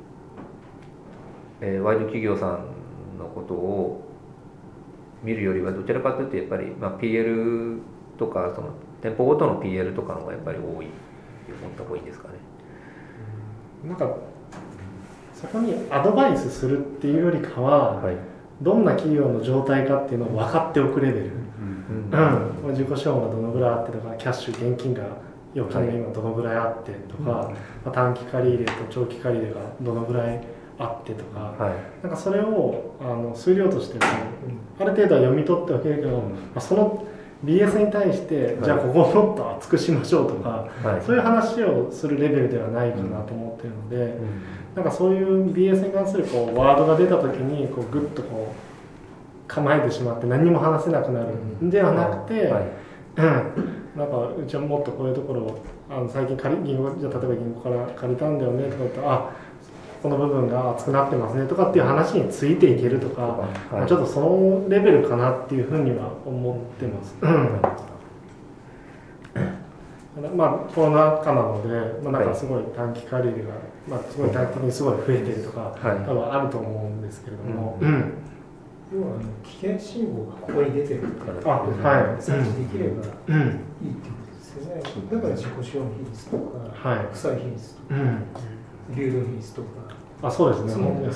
イド企業さんのことを見るよりはどちらかというとやっぱり、PL とかその店舗ごとの PL とかの方がやっぱり多いって思った方がいいんですかね。 なんかそこにアドバイスするっていうよりかは、どんな企業の状態かっていうのを分かっておくレベル、自己資本がどのぐらいあってとか、キャッシュ現金が預金が今どのぐらいあってとか、短期借入れと長期借入れがどのぐらいあってとか、なんかそれを数量としてある程度は読み取っておけるけど、その BS に対してじゃあここをもっと厚くしましょうとか、そういう話をするレベルではないかなと思っているので、なんかそういう BS に関するワードが出た時にグッと構えてしまって何も話せなくなるんではなくて、なんかうちはもっとこういうところを最近銀行じゃ例えば銀行から借りたんだよねとか言ったら、この部分が厚くなってますねとかっていう話についていけるとか、ちょっとそのレベルかなっていうふうには思ってます。コロナ禍なので、なんかすごい短期借り入れが、すごい短期的にすごい増えてるとか、多分あると思うんですけれども、 要は危険信号がここに出てるから察知できればいいってことですよね。だから自己資本比率とか、国際比率とか、流動比率とか、 そうですね。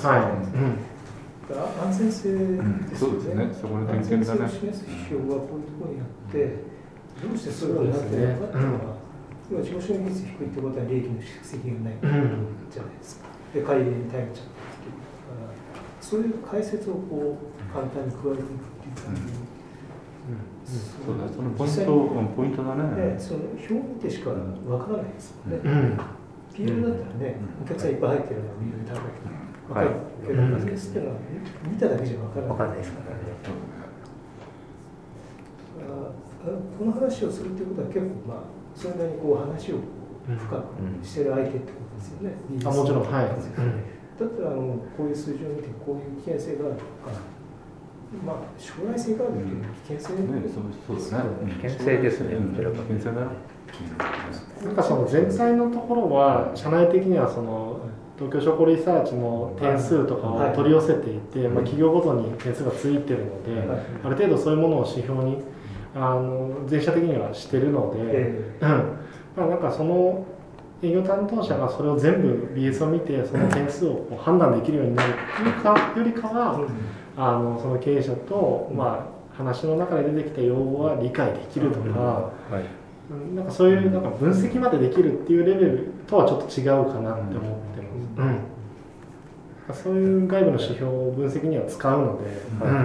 安全性ですよね。 そこの点検がね。安全性を示す指標がこういうところにあって、どうしてそれがなってるのかっていうのは、要は自己資本比率低いってことは利益の蓄積がないじゃないですか。で、借り入れに頼っちゃったっていうから、そういう解説を簡単に加えていくっていう感じ。 そうだ、そのポイントだね。 その表を見てしかわからないですもんね。PL だったらね、お客さんいっぱい入ってるのは見るため分かるけど、BS っていうのは見ただけじゃ分からないですからね。この話をするということは結構それなりに話を深くしてる相手ってことですよね。 もちろん、はい。 だったらこういう数字を見てこういう危険性があるとか、将来性があるっていう危険性そうですね。 危険性ですね。 危険性だな。 なんかその全体のところは社内的にはその東京商工リサーチの点数とかを取り寄せていて、企業ごとに点数がついてるので、ある程度そういうものを指標に全社的にはしてるので、なんかその営業担当者がそれを全部 BS を見てその点数を判断できるようになるっていうかよりかは、その経営者と話の中で出てきた用語は理解できるとか。なんかそういうなんか分析までできるっていうレベルとはちょっと違うかなって思ってます。そういう外部の指標を分析には使うので、や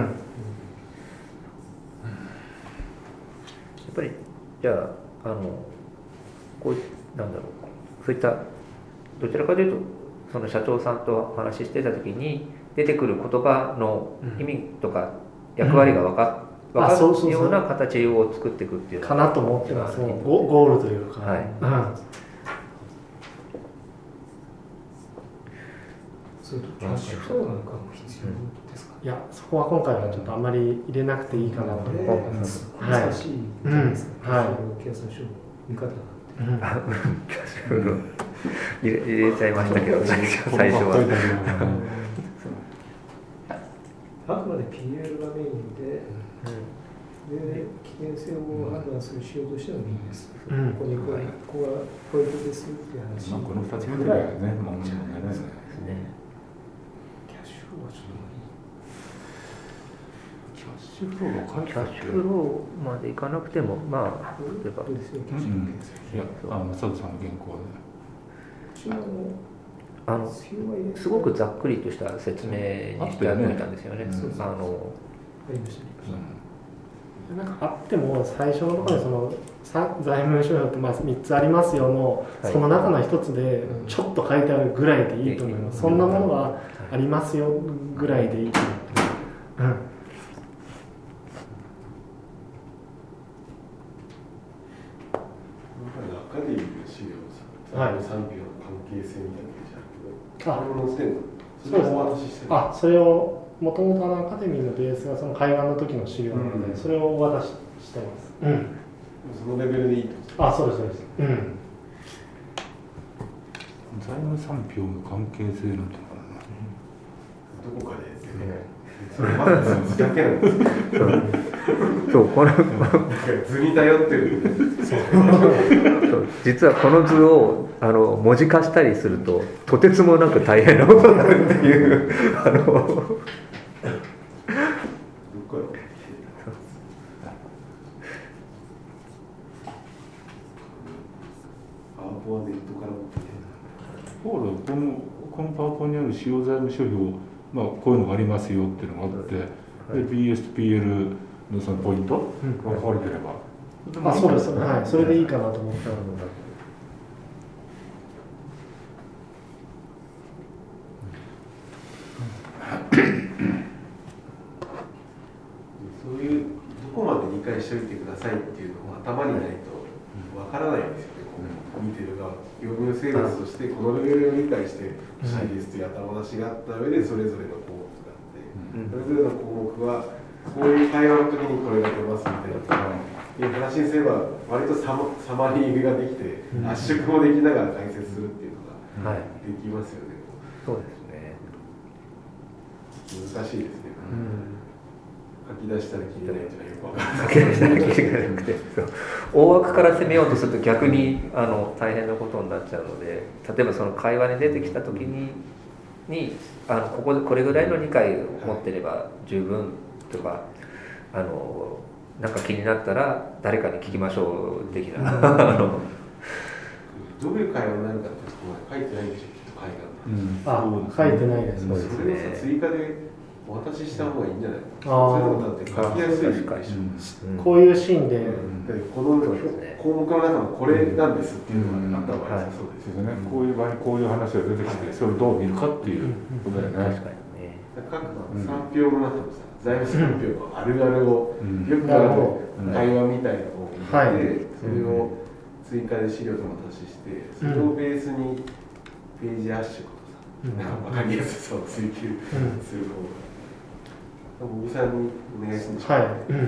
っぱりじゃあこうなんだろう、そういったどちらかというとその社長さんとお話ししてた時に出てくる言葉の意味とか役割が分かるような形を作っていくっていうかなと思ってます。ゴールというか。 それとキャッシュフローなんかも必要ですか。 いや、そこは今回はちょっとあんまり入れなくていいかなと思ってます。 難しいじゃないですか。経産省の見方が。 キャッシュフロー入れちゃいましたけど、最初は。 あくまで PL がメインで、危険性を判断する仕様としての BS、ここにここがポイントですっていう話。 この2つ目ぐらいね、問題ですね。 キャッシュフローはちょっとキャッシュフローがキャッシュフローまでいかなくても、例えば。 どうですよ、キャッシュフロー。 いや、佐藤さんの原稿で。 うちのすごくざっくりとした説明にしてあげたんですよね。 なんかあっても最初のところにその財務諸表って3つありますよの、はい、その中の1つでちょっと書いてあるぐらいでいいと思います。そんなものがありますよぐらいでいいと思います。 アカデミーの資料さ、賛否の関係性みたいなのじゃなくて、あれも載せてるの？それをお渡ししてる。 あ、それをもともとアカデミーのベースがその会話の時の資料なので、それをお渡ししてます。 そのレベルでいいと。 あ、そうですそうです。 財務産票の関係性なんていうのかな。どこかで。それまだ図だけなんです。 そう、この図に頼ってる。 そう実はこの図を文字化したりするととてつもなく大変なことになるっていうこのパワポにある使用財務諸表、こういうのがありますよっていうのがあって、で BSPL のそのポイントが書かれてれば、 そうですね、はい、それでいいかなと思ったので。 そういうどこまで理解しておいてくださいっていうのが頭にないとわからないんですよね。見てる側、業務生物としてこのレベルを理解してほしいですという頭出しがあった上でそれぞれの項目があって、それぞれの項目はこういう会話の時にこれが出ますみたいなとかいう話にすれば割とサマリーができて圧縮もできながら解説するっていうのができますよね。 そうですね。 難しいですね。書き出したら気にないんじゃないか分からない。 書き出したら気にななくて、大枠から攻めようとすると逆に大変なことになっちゃうので、例えばその会話に出てきた時にこれぐらいの理解を持ってれば十分とか、なんか気になったら誰かに聞きましょう的などういう会話になるかってところまで書いてないんでしょう、きっと書会話。 いてないです。 それを追加でお渡しした方がいいんじゃないか。それでもだって書きやすいでしょ。 こういうシーンで、 この項目の中のこれなんですっていうのがあった方がいいそうですよね。 こういう場合にこういう話が出てきて、それをどう見るかっていうことだよね。 確かにね。 各産票の中のさ、財務産票のあるあるをよくある会話みたいなのを見て、それを追加で資料とお渡しして、それをベースにページ圧縮とかさ、分かりやすさを追求する方が。小木さんにお願いします。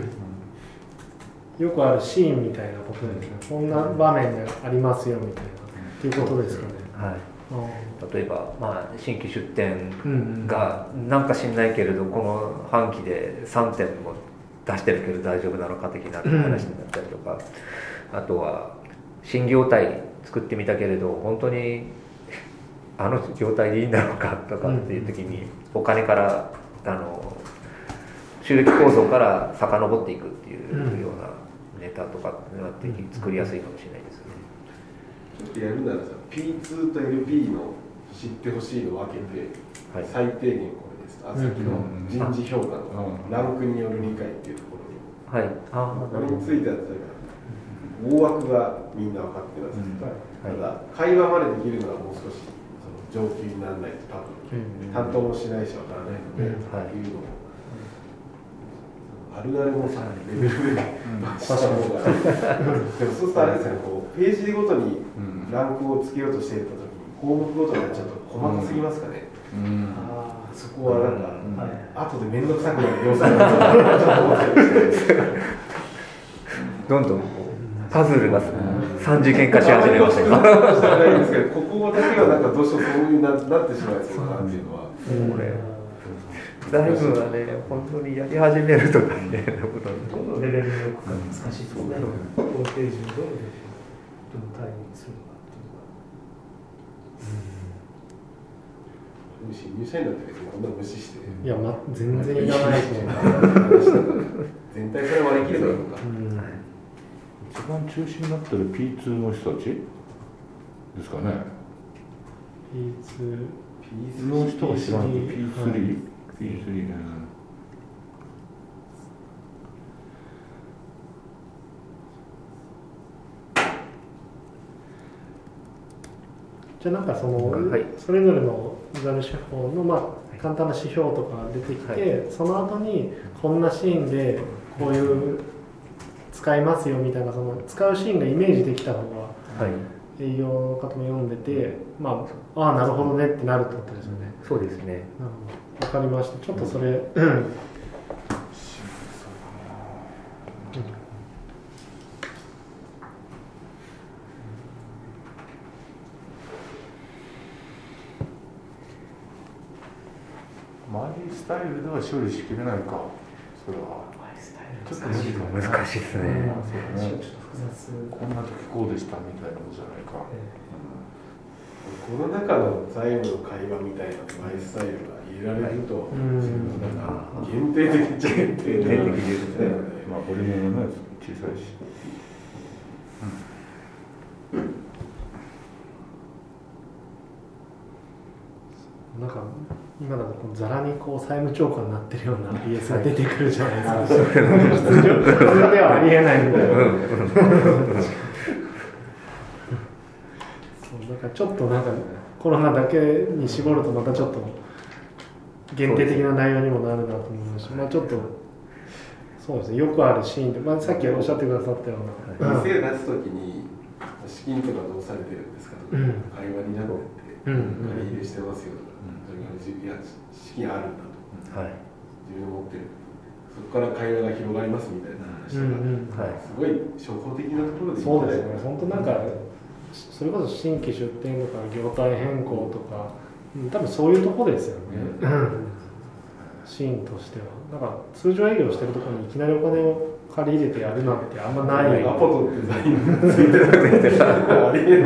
よくあるシーンみたいなことですね。こんな場面でありますよみたいなっていうことですかね。 例えば、新規出店がなんか知んないけれどこの半期で3店も出してるけど大丈夫なのか的な話になったりとか、あとは新業態作ってみたけれど本当にあの業態でいいんだろうかとかっていう時にお金から収益構造から遡っていくっていうようなネタとかになって作りやすいかもしれないですね。 ちょっとやるならさ、P2 と LP の知ってほしいのを分けて、最低限これです。さっきの人事評価のランクによる理解っていうところに、これについては例えば大枠がみんな分かってますけど、ただ会話までできるのはもう少し上級にならないと多分担当もしないし分からないので、いうのもあるあるもさ、レベルでした方がでもそうするとあれですね、ページごとにランクをつけようとしていたときに項目ごとになっちゃうと細かすぎますかね。そこはなんか、後で面倒くさくなる要素がどんどんパズルが三次元化し始めましたよ。 ここだけはなんかどうしようそういうなってしまいそうだなっていうのは。 だいぶはね、本当にやり始めると大変なことに。 どのレベルのよくか難しいですね。ホームページをどのタイミングにするのかっていうのが。 新入社員だったけど、こんな無視して。 いや、全然いらないですね。 全体から割り切ればいいのか。 一番中心になってる P2 の人たちですかね。 P2 の人が知らんと P3、 じゃあなんかそれぞれのザル手法の簡単な指標とか出てきて、その後にこんなシーンでこういう使いますよみたいな、その使うシーンがイメージできた方が、営業の方も読んでて、ああなるほどねってなるってことですよね。 そうですね。 わかりました。ちょっとそれ、 マイスタイルでは処理しきれないか。それはちょっと難しいですね。 こんな時こうでしたみたいなことじゃないか。 この中の財務の会話みたいなマイスタイルが入れられると、なんか限定的っちゃ限定的ですね。 ボリュームもね小さいし。 なんか今だとザラにこう債務超過になってるような BS が出てくるじゃないですか。普通ではありえないみたいな。だからちょっとなんかコロナだけに絞るとまたちょっと限定的な内容にもなるなと思いますし、ちょっとそうですね、よくあるシーンで、さっきおっしゃってくださったような店を出すときに資金とかどうされてるんですかとか、会話になってて借り入れしてますよとか、いや資金あるんだと、自分で持ってる、そこから会話が広がりますみたいな話とか、すごい初歩的なところでいいんじゃないですか。 そうですね、本当なんかそれこそ新規出店とか業態変更とか、多分そういうとこですよね、シーンとしては。なんか通常営業してるところにいきなりお金を借り入れてやるなんてあんまない。 アポとデザインついてたありえない。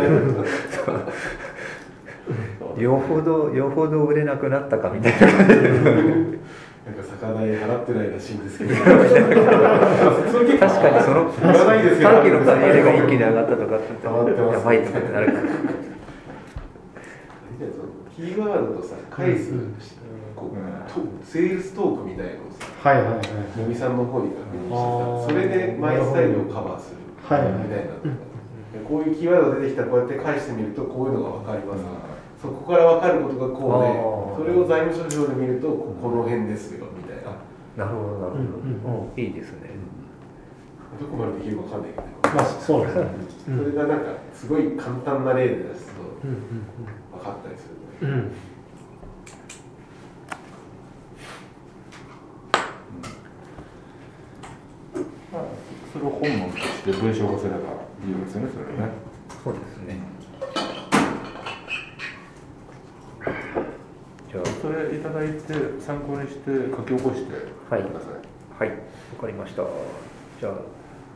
よほど売れなくなったかみたいな感じでなんか魚代払ってないらしいんですけど確かにその短期の借り入れが一気に上がったとかってやばいとかってなるからキーワードとさ返すセールストークみたいなのをさもみさんの方に確認してさ、それでマイスタイルをカバーするみたいな、こういうキーワード出てきたらこうやって返してみるとこういうのが分かります、そこから分かることがこうで、それを財務諸表で見るとこの辺ですよみたいな。 なるほどなるほど、いいですね。 どこまでできるか分かんないけど、 そうですね。 それがなんかすごい簡単な例で出すと分かったりする。 それを本文として文章化すればいいですよね、それはね。 そうですね。 じゃあそれいただいて参考にして書き起こしてください。 はい、わかりました。じゃあ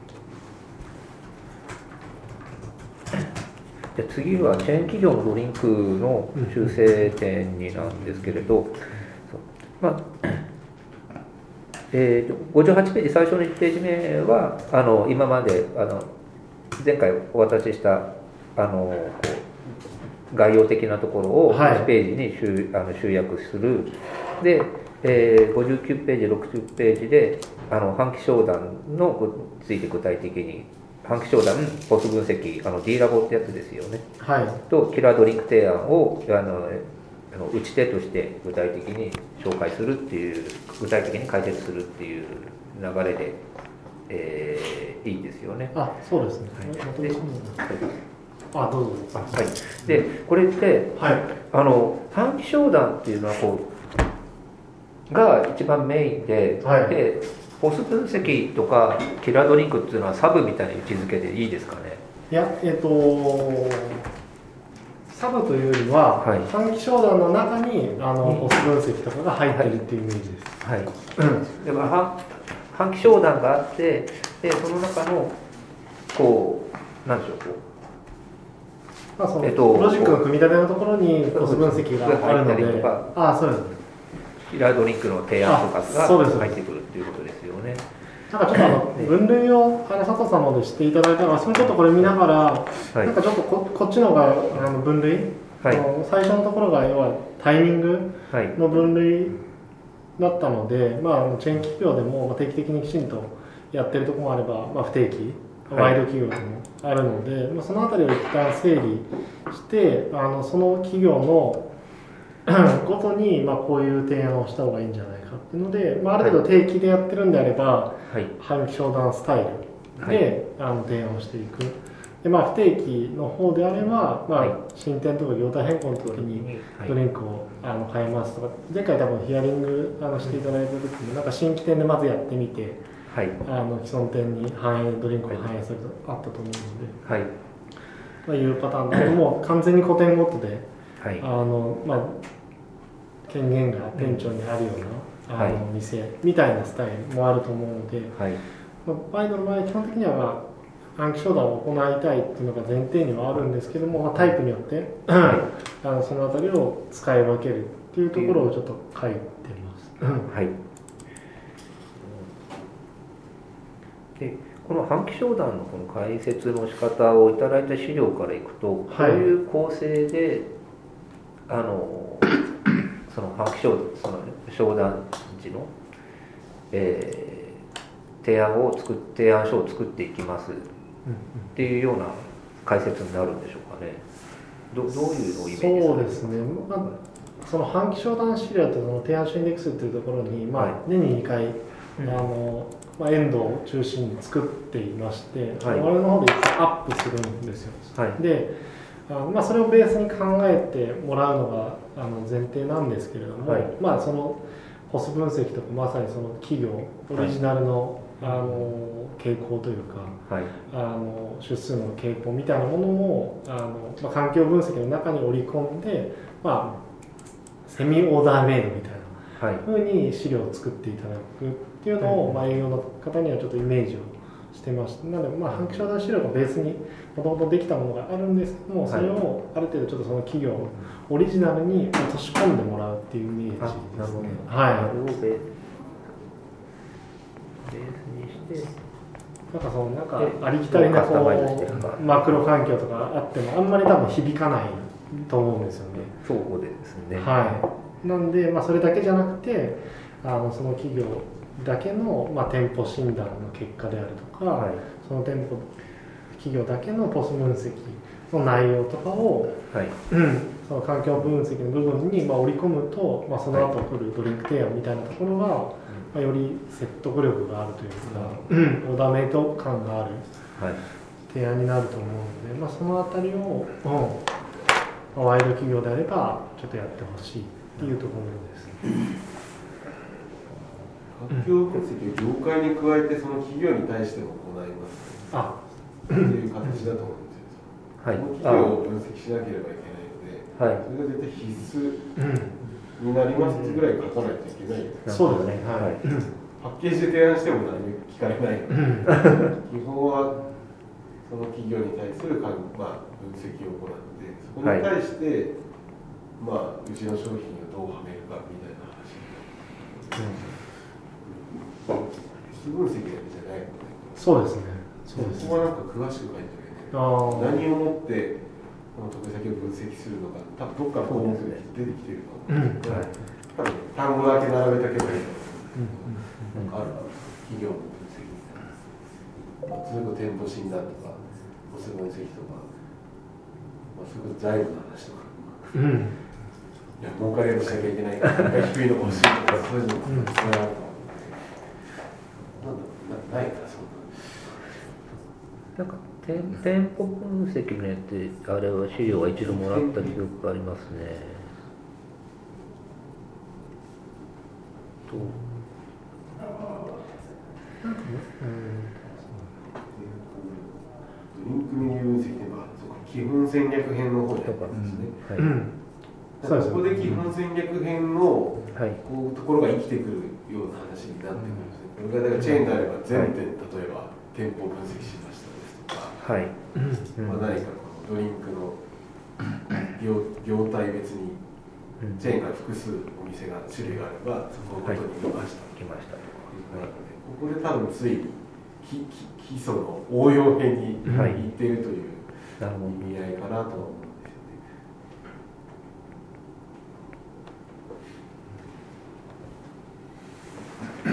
次はチェーン企業のドリンクの修正点になんですけれど、58ページ、最初の1ページ目は今まで前回お渡しした概要的なところを1ページに集約する。で、59ページ、60ページで半期商談のについて具体的に、半期商談、ポス分析、D ラボってやつですよね、とキラードリンク提案を打ち手として具体的に紹介するっていう、具体的に解説するっていう流れで、いいですよね。 そうですね。どうぞ。 で、これって、半期商談っていうのはが一番メインで、でポス分析とかキラードリンクっていうのはサブみたいな位置づけでいいですかね。 いや、サブというよりは、半期商談の中にポス分析とかが入ってるっていうイメージです。 だから半期商談があって、でその中のなんでしょう、 プロジェクトの組み立てのところにポス分析があるので、そうです。 キラードリンクの提案とかが入ってくるっていうことですよね。 なんかちょっと分類を佐藤さんのでしていただいたら、それちょっとこれ見ながら、なんかちょっとこっちのが分類はい、最初のところが要はタイミングの分類だったので、まあ、チェーン企業でも定期的にきちんとやってるところもあれば、まあ、不定期、ワイド企業でもあるので、まあ、そのあたりを一旦整理してその企業のごとに、まあ、こういう提案をした方がいいんじゃないかっていうので、まあ、ある程度定期でやってるんであれば、半期商談スタイルで、提案をしていく。でまあ、不定期の方であれば、まあ、進展とか業態変更の時にドリンクを変えますとか、前回多分ヒアリングしていただいた時になんか新規店でまずやってみて、既存店にドリンクを反映するとあったと思うので、まあ、いうパターンだともう完全に個店ごとで、まあ、権限が店長にあるような店みたいなスタイルもあると思うので、まあ、バイドの場合基本的には、まあ短期商談を行いたいっていうのが前提にはあるんですけども、まあ、タイプによってそのあたりを使い分けるっていうところをちょっと書いてます。 でこの半期商談のこの解説の仕方をいただいた資料からいくと、こういう構成でその半期商談時の、提案書を作っていきますっていうような解説になるんでしょうかね。どういうのをイメージするんですか？ そうですね、まあ、その半期商談資料とその提案書インデックスっていうところに、まあ、年に2回、まあ、エンドを中心に作っていまして、我々の方でアップするんですよ。でまあ、それをベースに考えてもらうのが前提なんですけれども、まあ、そのコスト分析とかまさにその企業オリジナルの、傾向というか、出数の傾向みたいなものをまあ、環境分析の中に織り込んで、まあ、セミオーダーメイドみたいなふうに資料を作っていただくっていうのを、まあ、営業の方にはちょっとイメージをしてまして、なので、まあ、半期商談資料がベースにもともとできたものがあるんですけども、それをある程度ちょっとその企業オリジナルに落とし込んでもらうっていうイメージですね。 ベースにして、 なんかそのなんかありきたりなこうマクロ環境とかあってもあんまり多分響かないと思うんですよね。 そうですね。 なんで、まあ、それだけじゃなくてその企業だけの、まあ、店舗診断の結果であるとか、その企業だけのポス分析の内容とかを、その環境分析の部分に、まあ、織り込むと、まあ、その後来るドリンク提案みたいなところが、まあ、より説得力があるというか、オーダーメイド感がある提案になると思うので、まあ、そのあたりを、ワイド企業であればちょっとやってほしいっていうところですね。 環境分析を業界に加えてその企業に対しても行いますという形だと思うんですよ。その企業を分析しなければいけないので、それが絶対必須になりますってぐらい書かないといけない。 そうですね。 パッケージで提案しても何も聞かれないので、基本はその企業に対する、まあ、分析を行って、そこに対して、まあ、うちの商品をどうはめるかみたいな話。分析だけじゃないので、 そうですね。 そこはなんか詳しく書いておいて、何をもってこの得意先を分析するのか、多分どっかの項目で出てきてると思うので、多分単語だけ並べたけばいいと思う。ある企業の分析みたいな、それこそ店舗診断とか、コスト分析とか、それこそ財務の話とか、いや儲かりをしなきゃいけないから、低いのが欲しいとか、そういうのがつながると。ないからそんな。なんか店舗分析のやつ、あれは資料は一度もらった記憶がありますね。 ドリンクメニュー分析では基本戦略編の方にあったんですね。ここで基本戦略編のこうところが生きてくるような話になってくるんですね。これがだからチェーンであれば全店、例えば店舗分析しましたですとか、何かこのドリンクの業態別にチェーンが複数お店が種類があればそこをごとに見ましたということなので、ここで多分ついに基礎の応用編にいっているという意味合いかなと思うんですよね。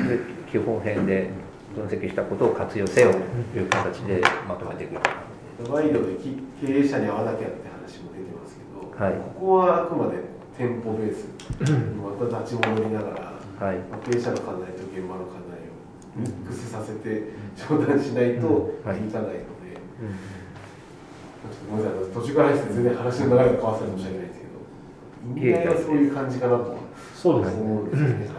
で基本編で分析したことを活用せよという形でまとめていく。 ワイドで経営者に合わなきゃって話も出てますけど、 はい、 ここはあくまで店舗ベース、また立ち戻りながら、はい、経営者の課題と現場の課題をミックスさせて商談しないと響かないので、ごめんなさい、途中から全然話の流れが変わったら申し訳ないですけど、意味合いはそういう感じかなとそうですね。 思うんですよね。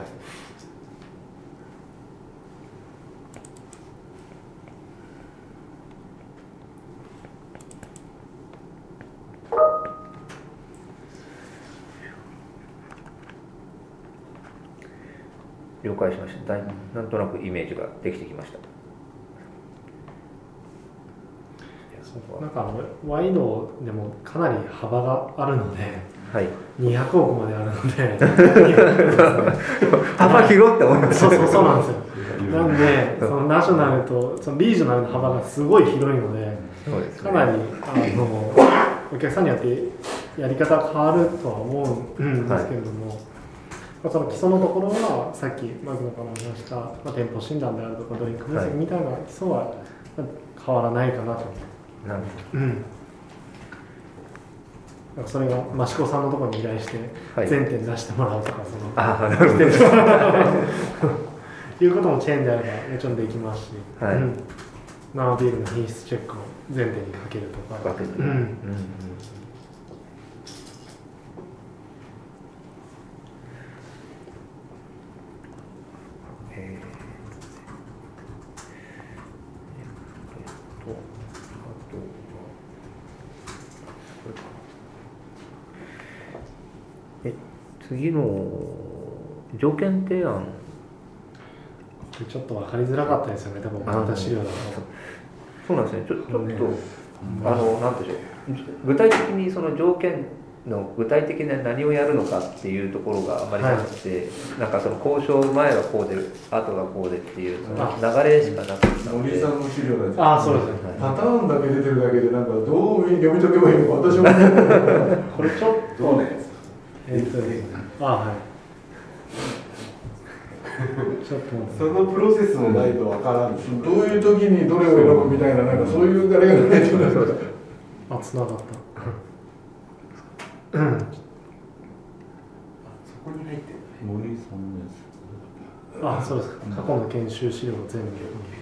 了解しました。なんとなくイメージができてきました。 なんかワイドでもかなり幅があるので、 はい、 200億まであるので幅広って思います。 そうなんですよ。なんでそのナショナルとそのリージョナルの幅がすごい広いので、 そうですね、 かなりお客さんによってやり方が変わるとは思うんですけれども、はい、その基礎のところはさっきマグナから話した、店舗診断であるとかドリンク分析みたいな基礎は変わらないかなと。 なるほど。それが益子さんのところに依頼して全店出してもらうとか、 なるほどいうこともチェーンであればもちろんできますし、はい、生ビールの品質チェックを全店にかけるとか。 次の条件提案、 ちょっと分かりづらかったですよね、多分私資料だと。 そうなんですね。ちょっと、なんでしょう、具体的にその条件の具体的な何をやるのかっていうところがあまりなくて、なんかその交渉前はこうで後がこうでっていうその流れしかなかったので。 森さんの資料だと。そうですね。 パターンだけ出てるだけでなんかどう読み解けばいいのか私もこれちょっとどうね。 はい。ちょっとそのプロセスもないとわからん。 どういう時にどれを選ぶみたいな、なんかそういうあれが出てるんですか。 繋がった。 そこに入ってる。 森さんです。 そうです。過去の研修資料全部。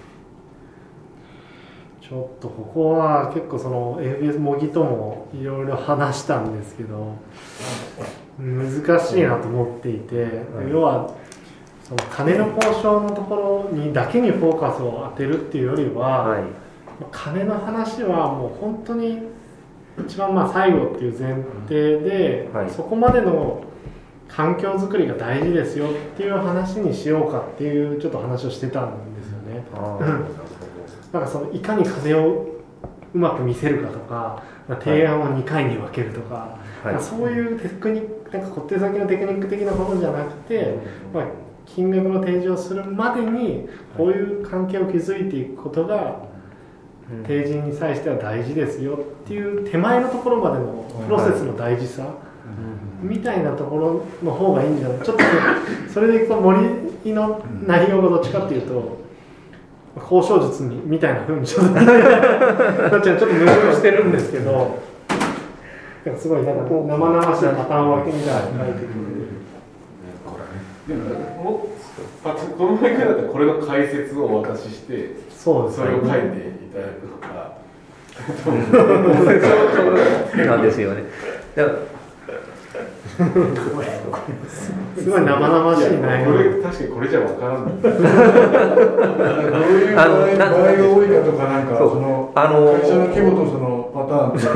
ちょっとここは結構その ABS 模擬ともいろいろ話したんですけど難しいなと思っていて、要はその金の交渉のところにだけにフォーカスを当てるっていうよりは、金の話はもう本当に一番最後っていう前提で、そこまでの環境づくりが大事ですよっていう話にしようかっていうちょっと話をしてたんですよね。なんかそのいかに風をうまく見せるかとか、提案を2回に分けるとか、そういうテクニック、なんか小手先のテクニック的なことじゃなくて、金額の提示をするまでにこういう関係を築いていくことが提示に際しては大事ですよっていう手前のところまでのプロセスの大事さみたいなところの方がいいんじゃない。ちょっとそれでいくと森の内容がどっちかっていうと交渉術みたいな風にちょっと矛盾してるんですけど、すごいなんか生々しいパターン分けみたいなのが書いてくる。 この前だったらこれの解説をお渡しして、それを書いていただくのか。 そうなんですよね。 すごい生々しい内容。 確かにこれじゃ分からない。 どういう場合が多いかとか、なんかその会社の規模とそのパターンとか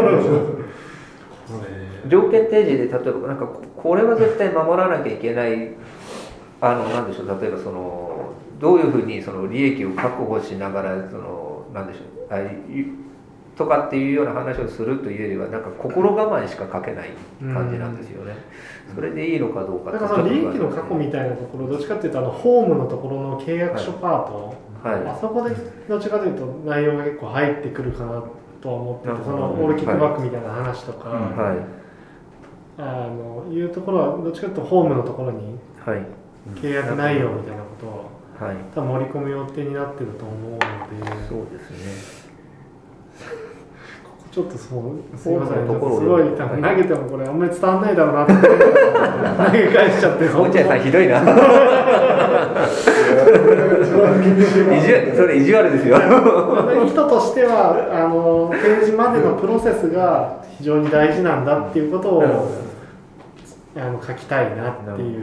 条件提示で例えばなんかこれは絶対守らなきゃいけないなんでしょう、例えばそのどういうふうにその利益を確保しながらそのなんでしょうとかっていうような話をするというよりはなんか心構えしか書けない感じなんですよね。それでいいのかどうか。 だからその利益の過去みたいなところ、どっちかっていうとホームのところの契約書パート、あそこでどっちかというと内容が結構入ってくるかなとは思ってて、そのオールキックバックみたいな話とか、いうところはどっちかというとホームのところに契約内容みたいなことを、多分盛り込む予定になってると思うので。 そうですね。 ちょっとすみません、すごい多分投げてもこれあんまり伝わらないだろうなって投げ返しちゃって。 落合さんひどいな。それ意地悪ですよ。 意図としては提示までのプロセスが非常に大事なんだっていうことを書きたいなっていう。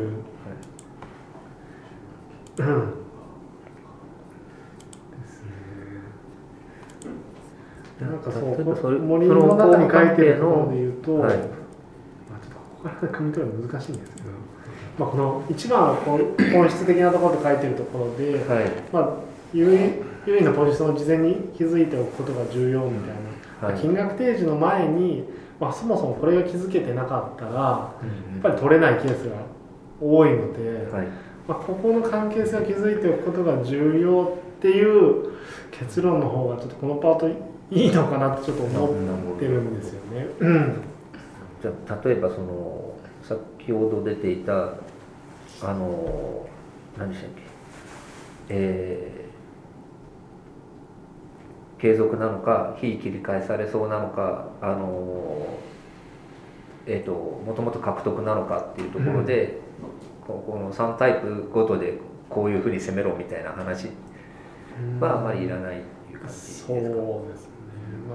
なんかそう森の中に書いてるところで言うと、ちょっとここから組み取るの難しいんですけど、この一番は本質的なところで書いてるところで、優位なポジションを事前に気づいておくことが重要みたいな、金額提示の前に、そもそもこれが気づけてなかったら、やっぱり取れないケースが多いので、ここの関係性を気づいておくことが重要っていう結論の方がちょっとこのパートいいのかなってちょっと思ってるんですよね。 じゃあ例えば先ほど出ていた何でしたっけ、継続なのか非切り替えされそうなのかもともと獲得なのかっていうところで、この3タイプごとでこういうふうに攻めろみたいな話はあまりいらないっていう感じですか。 そうですね。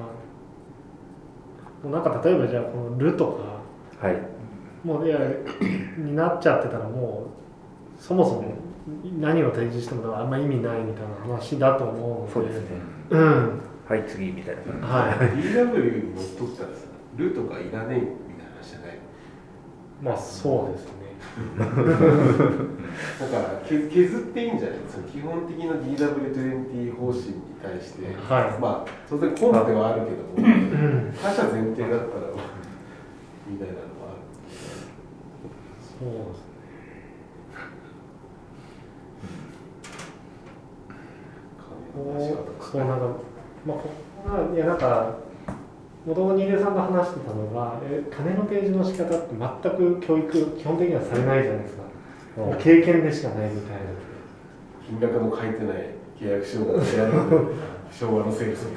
なんか例えばじゃあこの「る」とか、もうになっちゃってたらもうそもそも何を提示してもあんま意味ないみたいな話だと思うので。 そうですね。はい次みたいな感じ。DW にのっとったらさ、「る」とかいらねえみたいな話じゃない。 そうですね。 だから削っていいんじゃないですか。基本的な DW20 方針に対して、当然コンテはあるけども、他者前提だったらみたいなのはある。 そうですね。そうなんかここがなんか元々新出さんが話してたのが、金の提示の仕方って全く教育基本的にはされないじゃないですか。経験でしかないみたいな。 金額も書いてない契約書が昭和のセールス。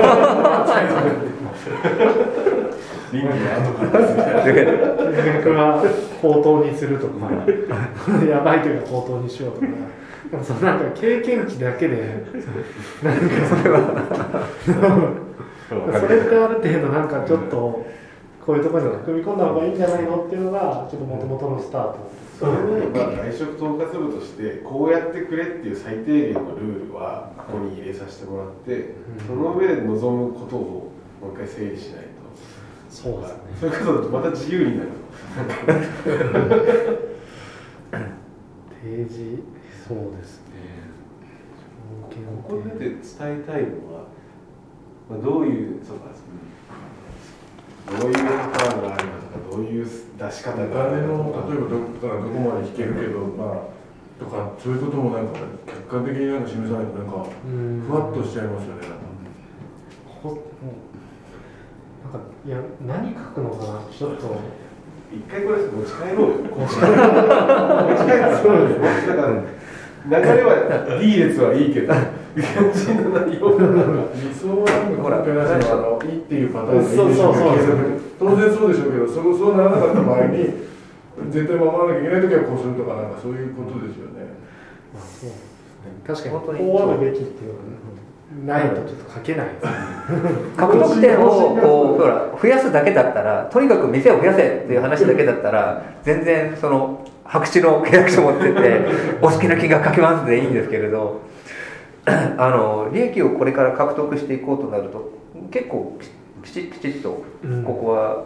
倫理の後からですみたいな。 金額は高騰にするとか、やばいというか高騰にしようとか。なんか経験値だけでなんかそれはそれってある程度なんかちょっとこういうところに組み込んだ方がいいんじゃないのっていうのがちょっと元々のスタート。 それで外食統括部としてこうやってくれっていう最低限のルールはここに入れさせてもらって、その上で望むことをもう一回整理しないと。 そうですね。 それこそまた自由になる。 提示。そうですね。 ここで伝えたいのは、どういうパターンがあるかとか、どういう出し方があるかとか、 例えばどこまで弾けるけど、とかそういうこともなんか客観的になんか示さないとなんかふわっとしちゃいますよね。 何書くのかなちょっと。 一回これ持ち帰ろうよ。持ち帰ったそうです。だから流れは D 列はいいけど、肝心の内容が理想はなんかいいっていうパターンがいいでしょうけど、当然そうでしょうけど、そうならなかった場合に絶対守らなきゃいけないときはこうするとかなんかそういうことですよね。 確かにこうあるべきっていうのはないとちょっと書けないですね。 獲得点をこう増やすだけだったら、とにかく店を増やせっていう話だけだったら全然その白紙の契約書持っててお好きな金額書きますでいいんですけれど、利益をこれから獲得していこうとなると結構きちっとここは、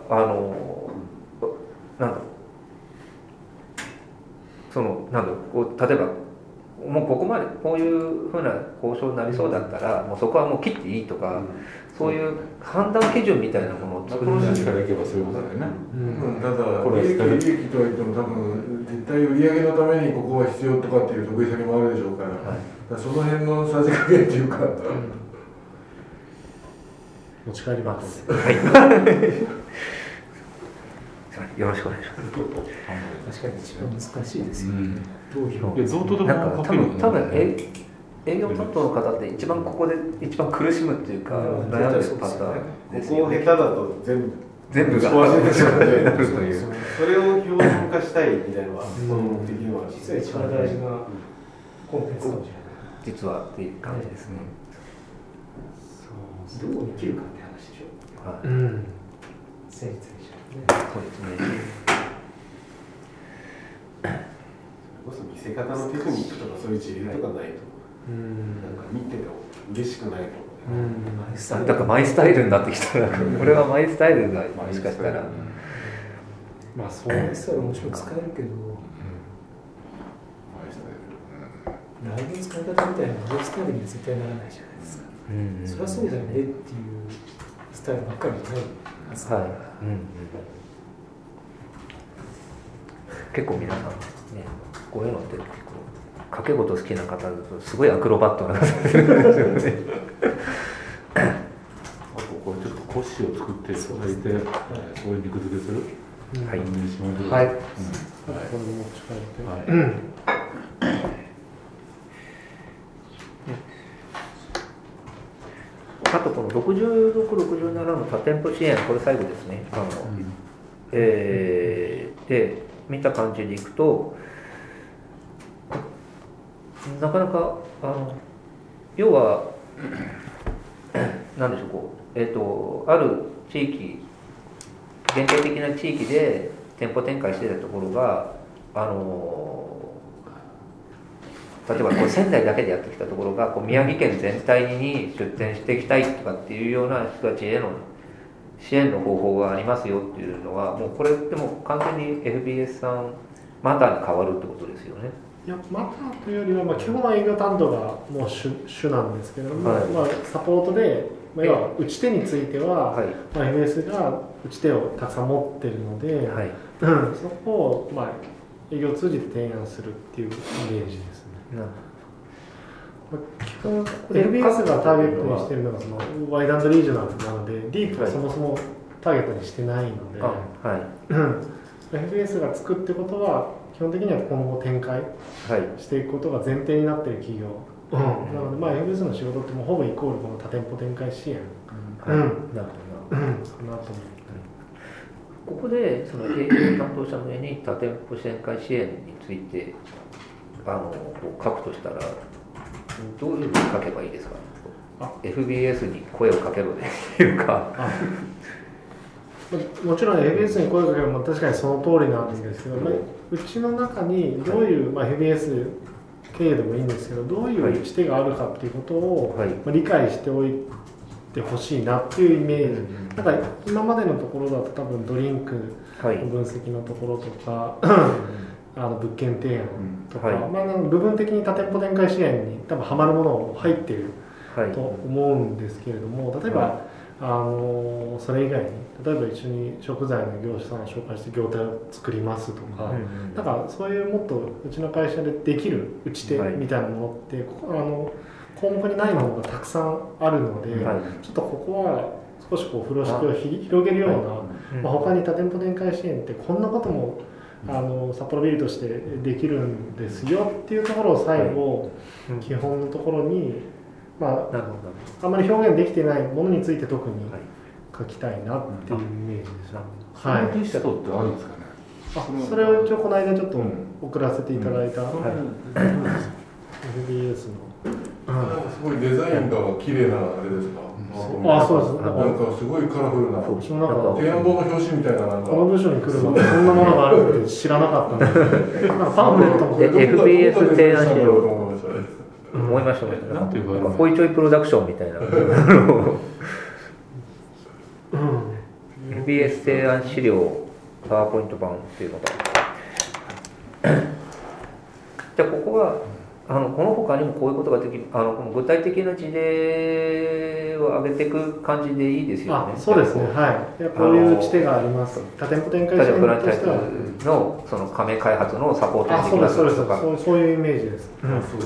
例えばもうここまでこういうふうな交渉になりそうだったらもうそこはもう切っていいとか、そういう判断基準みたいなものを作る。 プロセスからいけばそういうことだよね。 ただ利益とはいっても多分絶対売り上げのためにここは必要とかっていう得意先もあるでしょうから、その辺のさじ加減っていうか、 持ち帰ります。 はい。 よろしくお願いします。確かに一番難しいですよね。 どういうなんか多分営業担当の方って一番ここで一番苦しむっていうか悩んでるパターンですよね。 ここ下手だと全部がなるという。それを標準化したいみたいなのは的には実は一番大事なコンテンツかもしれない。 実はっていう感じですね。 どう生きるかって話でしょ。 はい。 誠実でしょ。 そうですね。 それこそ見せ方のテクニックとかそういう事例とかないと、なんか見てて嬉しくないと。 だからマイスタイルになってきたら、これはマイスタイルがもしかしたら。 まあそうですよ。もちろん使えるけど、ライブの使い方みたいなマイスタイルには絶対ならないじゃないですか。それはそうだよねっていうスタイルばっかりじゃないはずだから。 結構皆さんね、こういうのって結構掛け事好きな方だとすごいアクロバットな方ですよね。 あとこれちょっとコッシーを作っていただいて、これ肉付けする。 はい。 はい。 これも持ち帰って。 あとこの66、67の多店舗支援、これ最後ですね。で見た感じでいくと、なかなか要は何でしょう、こうある地域、限定的な地域で店舗展開していたところが例えばこう仙台だけでやってきたところがこう宮城県全体に出店していきたいとかっていうような人たちへの支援の方法がありますよっていうのは、もうこれってもう完全に FBS さんマターに変わるってことですよね。 いやマターというよりは、基本は営業担当がもう主なんですけれども、サポートで、要は打ち手については、FBS が打ち手をたくさん持ってるので、そこを、営業を通じて提案するっていうイメージですね。基本 FBS がターゲットにしているのがそのワイド&リージョナルなので、ディープはそもそもターゲットにしてないので、FBS がつくってことは基本的には今後展開していくことが前提になっている企業、なのでFBS の仕事ってもうほぼイコールこの多店舗展開支援かなと思って。 ここでその営業担当者の上に多店舗展開支援について書くとしたらどういうふうに書けばいいですか。FBS に声をかけろでいうか。 もちろん FBS に声をかけるのも確かにその通りなんですけど、うちの中にどういう、FBS 経営でもいいんですけど、どういう打ち手があるかっていうことを、理解しておいてほしいなっていうイメージ。なんか今までのところだと多分ドリンクの分析のところとか、物件提案とか、部分的に多店舗展開支援に多分ハマるものも入っていると思うんですけれども、例えばそれ以外に例えば一緒に食材の業者さんを紹介して業態を作りますとか、なんかそういうもっとうちの会社でできる打ち手みたいなものって項目にないものがたくさんあるので、ちょっとここは少しこう風呂敷を広げるような、他に多店舗展開支援ってこんなことも札幌ビルとしてできるんですよっていうところを最後、基本のところに、あまり表現できていないものについて特に書きたいなっていうイメージですね。 そのテストってあるんですかね。 それをこの間ちょっと送らせていただいた FBS の。 すごいデザインが綺麗なあれですか。 そうです。 なんかすごいカラフルな。提案本の表紙みたいななんか。 この部署に来るまでそんなものがあるって知らなかったので、パンフレットも FBS 提案資料思いましたね。なんていうか、ホイチョイプロダクションみたいな。FBS 提案資料パワーポイント版っていうのが。じゃあここはこの他にもこういうことができる、具体的な事例を上げていく感じでいいですよね。 そうですね。はい。こういう打ち手があります。多店舗展開支援としてはのその加盟開発のサポートにできますとか、 そういうイメージです。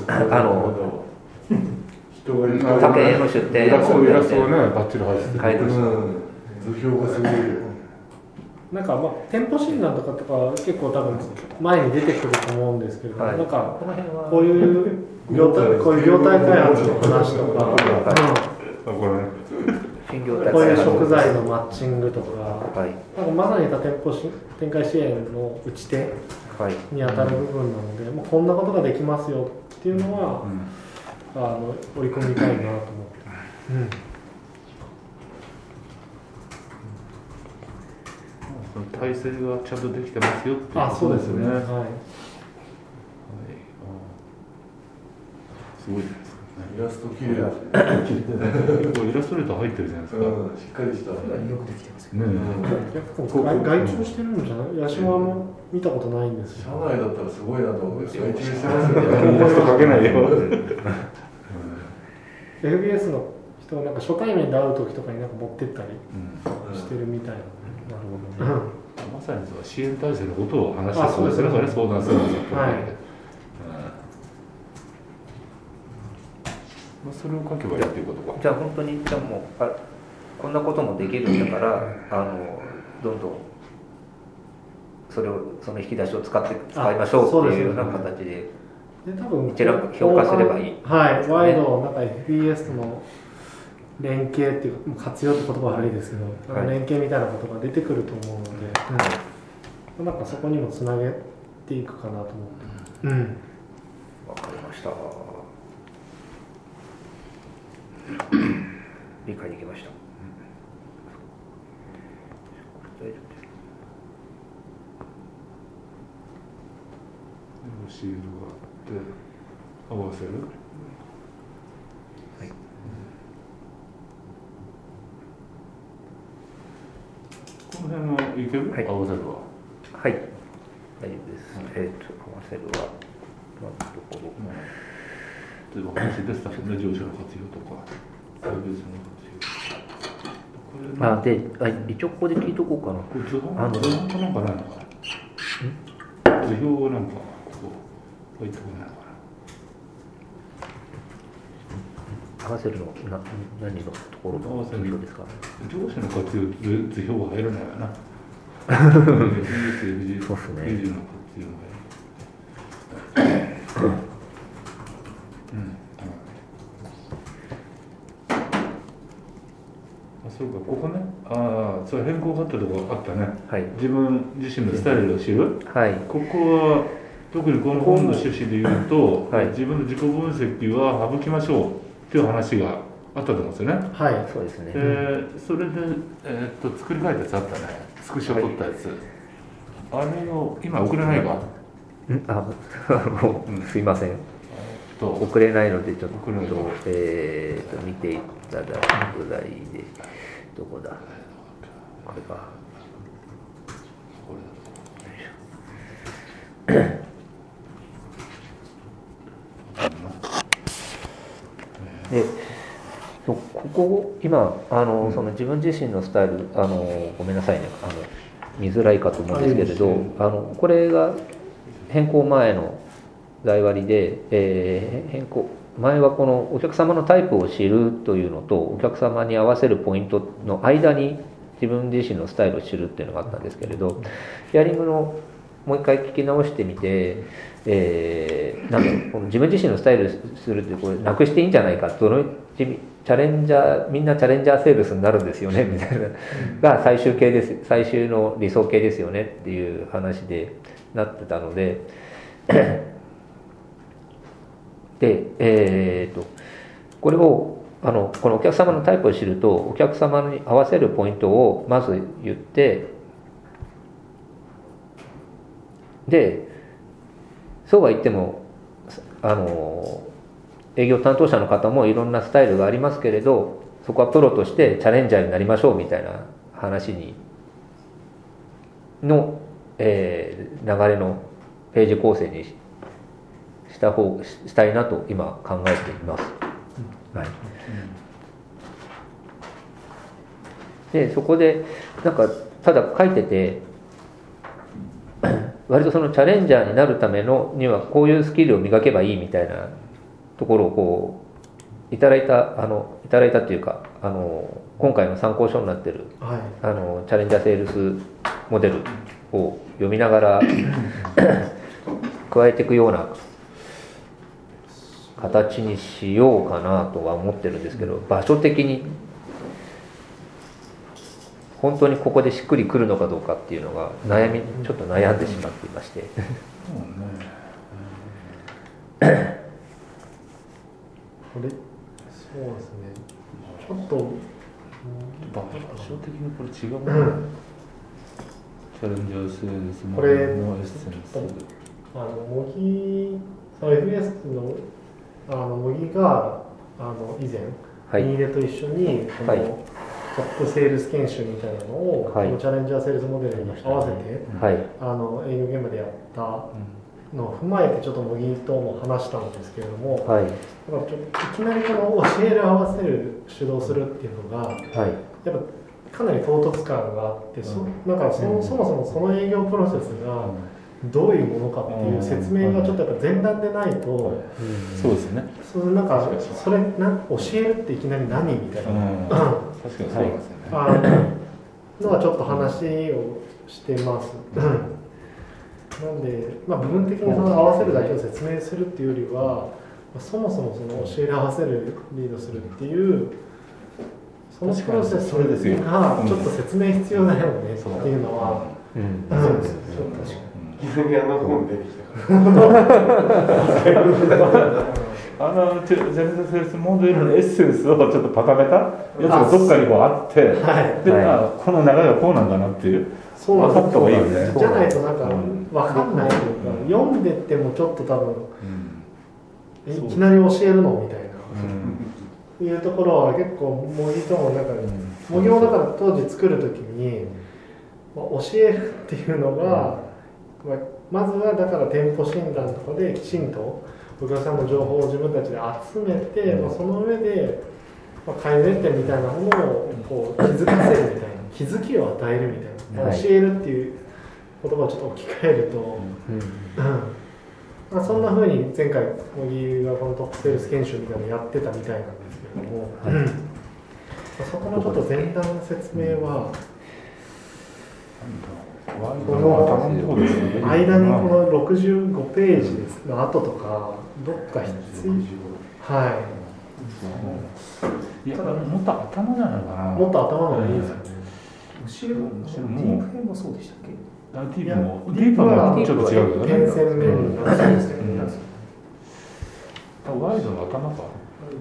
他県への出店イラストをねバッチリ入って図表がすごい。 なんか店舗診断とか結構多分前に出てくると思うんですけど、なんかこういう業態開発の話とか、こういう食材のマッチングとか、なんかまさに店舗展開支援の打ち手に当たる部分なので、こんなことができますよっていうのは、織り込みたいなと思って。 体制がちゃんとできてますよっていうことですね。 そうですね。はい。 すごいじゃないですか。 イラスト綺麗ですね。 結構イラストレーター入ってるじゃないですか。 しっかりした。 よくできてますよね。 外注してるんじゃない？八島も見たことないんですよ。 社内だったらすごいなと思うんですよ。外注してますよね。コストかけないよ。 FBS の人がなんか初対面で会う時とかになんか持ってったりしてるみたいな。 なるほどね。まさにその支援体制のことを話してそうですね。相談するんですよ。それを書けばいいっていうことか。 じゃあ本当にもうこんなこともできるんだからどんどんその引き出しを使いましょうっていうような形で多分一覧評価すればいい。 はい。ワイドなんか FBS との連携っていうか活用って言葉は悪いですけど、連携みたいなことが出てくると思うので、なんかそこにもつなげていくかなと思って。わかりました。理解できました。大丈夫です。 シールがあって合わせる。 はい。 この辺はいける？合わせるは。 はい。大丈夫です。合わせるはどころ。 例えば話でスタッフの上司の活用とか、サービスの活用。 で、一応ここで聞いとこうかな。 これ図版なんかないのかな。図表をなんかこう入ってこないのかな。合わせるの何のところの図表ですか。 上司の活用図表は入らないわな。 そうですね。 そうか、ここね、それ変更があったところあったね、 はい、 自分自身のスタイルを知る、 はい、 ここは特にこの本の趣旨でいうと、はい、自分の自己分析は省きましょうっていう話があったと思うんですよね。 はい、そうですね。 それで、作り変えたやつあったね、スクショ撮ったやつ、はい、あれを今送れないか？ すいません。送れないのでちょっと見ていただくぐらいで、どこだこれか。でここ今その自分自身のスタイルごめんなさいね見づらいかと思うんですけれど、これが変更前の台割りで、変更前はこのお客様のタイプを知るというのとお客様に合わせるポイントの間に自分自身のスタイルを知るっていうのがあったんですけれど、ヒアリングのもう一回聞き直してみて、なんだろう、この自分自身のスタイルするってこれなくしていいんじゃないか、チャレンジャーみんなチャレンジャーセールスになるんですよねみたいなが最終の理想形ですよねっていう話でなってたのでで、これをこのお客様のタイプを知るとお客様に合わせるポイントをまず言って、でそうは言っても営業担当者の方もいろんなスタイルがありますけれど、そこはプロとしてチャレンジャーになりましょうみたいな話の、流れのページ構成にしたいなと今考えています。はい、でそこでなんかただ書いてて割とそのチャレンジャーになるためのにはこういうスキルを磨けばいいみたいなところをこいただいたっていうか今回の参考書になってる、はい、チャレンジャーセールスモデルを読みながら加えていくような形にしようかなとは思ってるんですけど、場所的に本当にここでしっくりくるのかどうかっていうのがちょっと悩んでしまっていましてこれそうですね、ちょっと場所的にこれ違うもの、チャレンジャーセールスモデルのエッセンス模擬FS の模擬が以前、はい、ミーレと一緒にこの、はい、トップセールス研修みたいなのを、はい、このチャレンジャーセールスモデルに合わせて、はい、営業現場でやったのを踏まえてちょっと模擬とも話したんですけれども、はい、だからいきなりこの教える合わせる主導するっていうのが、はい、やっぱかなり唐突感があって、なんかそもそもその営業プロセスがどういうものかっていう説明がちょっとやっぱ前段でないと、 そうですね。 なんかそれ教えるっていきなり何みたいな、 確かにそうですよね。 のはちょっと話をしてます。なんで、部分的にその合わせるだけを説明するっていうよりは、そもそもその教える合わせるリードするっていうそのプロセスがちょっと説明必要だよねっていうのは、そうですよね。確かに。 急に本出てきたからジェネザセールスモデルのエッセンスをちょっと固めたやつがどっかにあって、で、この流れはこうなんだなっていう分かった方がいいよね。 じゃないとなんか分かんないというか、読んでってもちょっと多分、いきなり教えるのみたいな、いうところは結構模擬との中で、模擬の中で当時作る時に、教えるっていうのが、まずはだから店舗診断とかできちんとお客さんの情報を自分たちで集めて、その上で改善点みたいなものをこう気づかせるみたいな、気づきを与えるみたいな、教えるっていう言葉をちょっと置き換えると、そんな風に前回茂木がこのトップセールス研修みたいなのやってたみたいなんですけれども、そこのちょっと前段の説明は、この間にこの65ページの後とかどっか必要、はい。 いや、もっと頭じゃないかな。 もっと頭の方がいいですよね。 後ろのディープ編もそうでしたっけ？ ディープはちょっと違うけどね。 点線面がそうですね。 ワイドの頭か。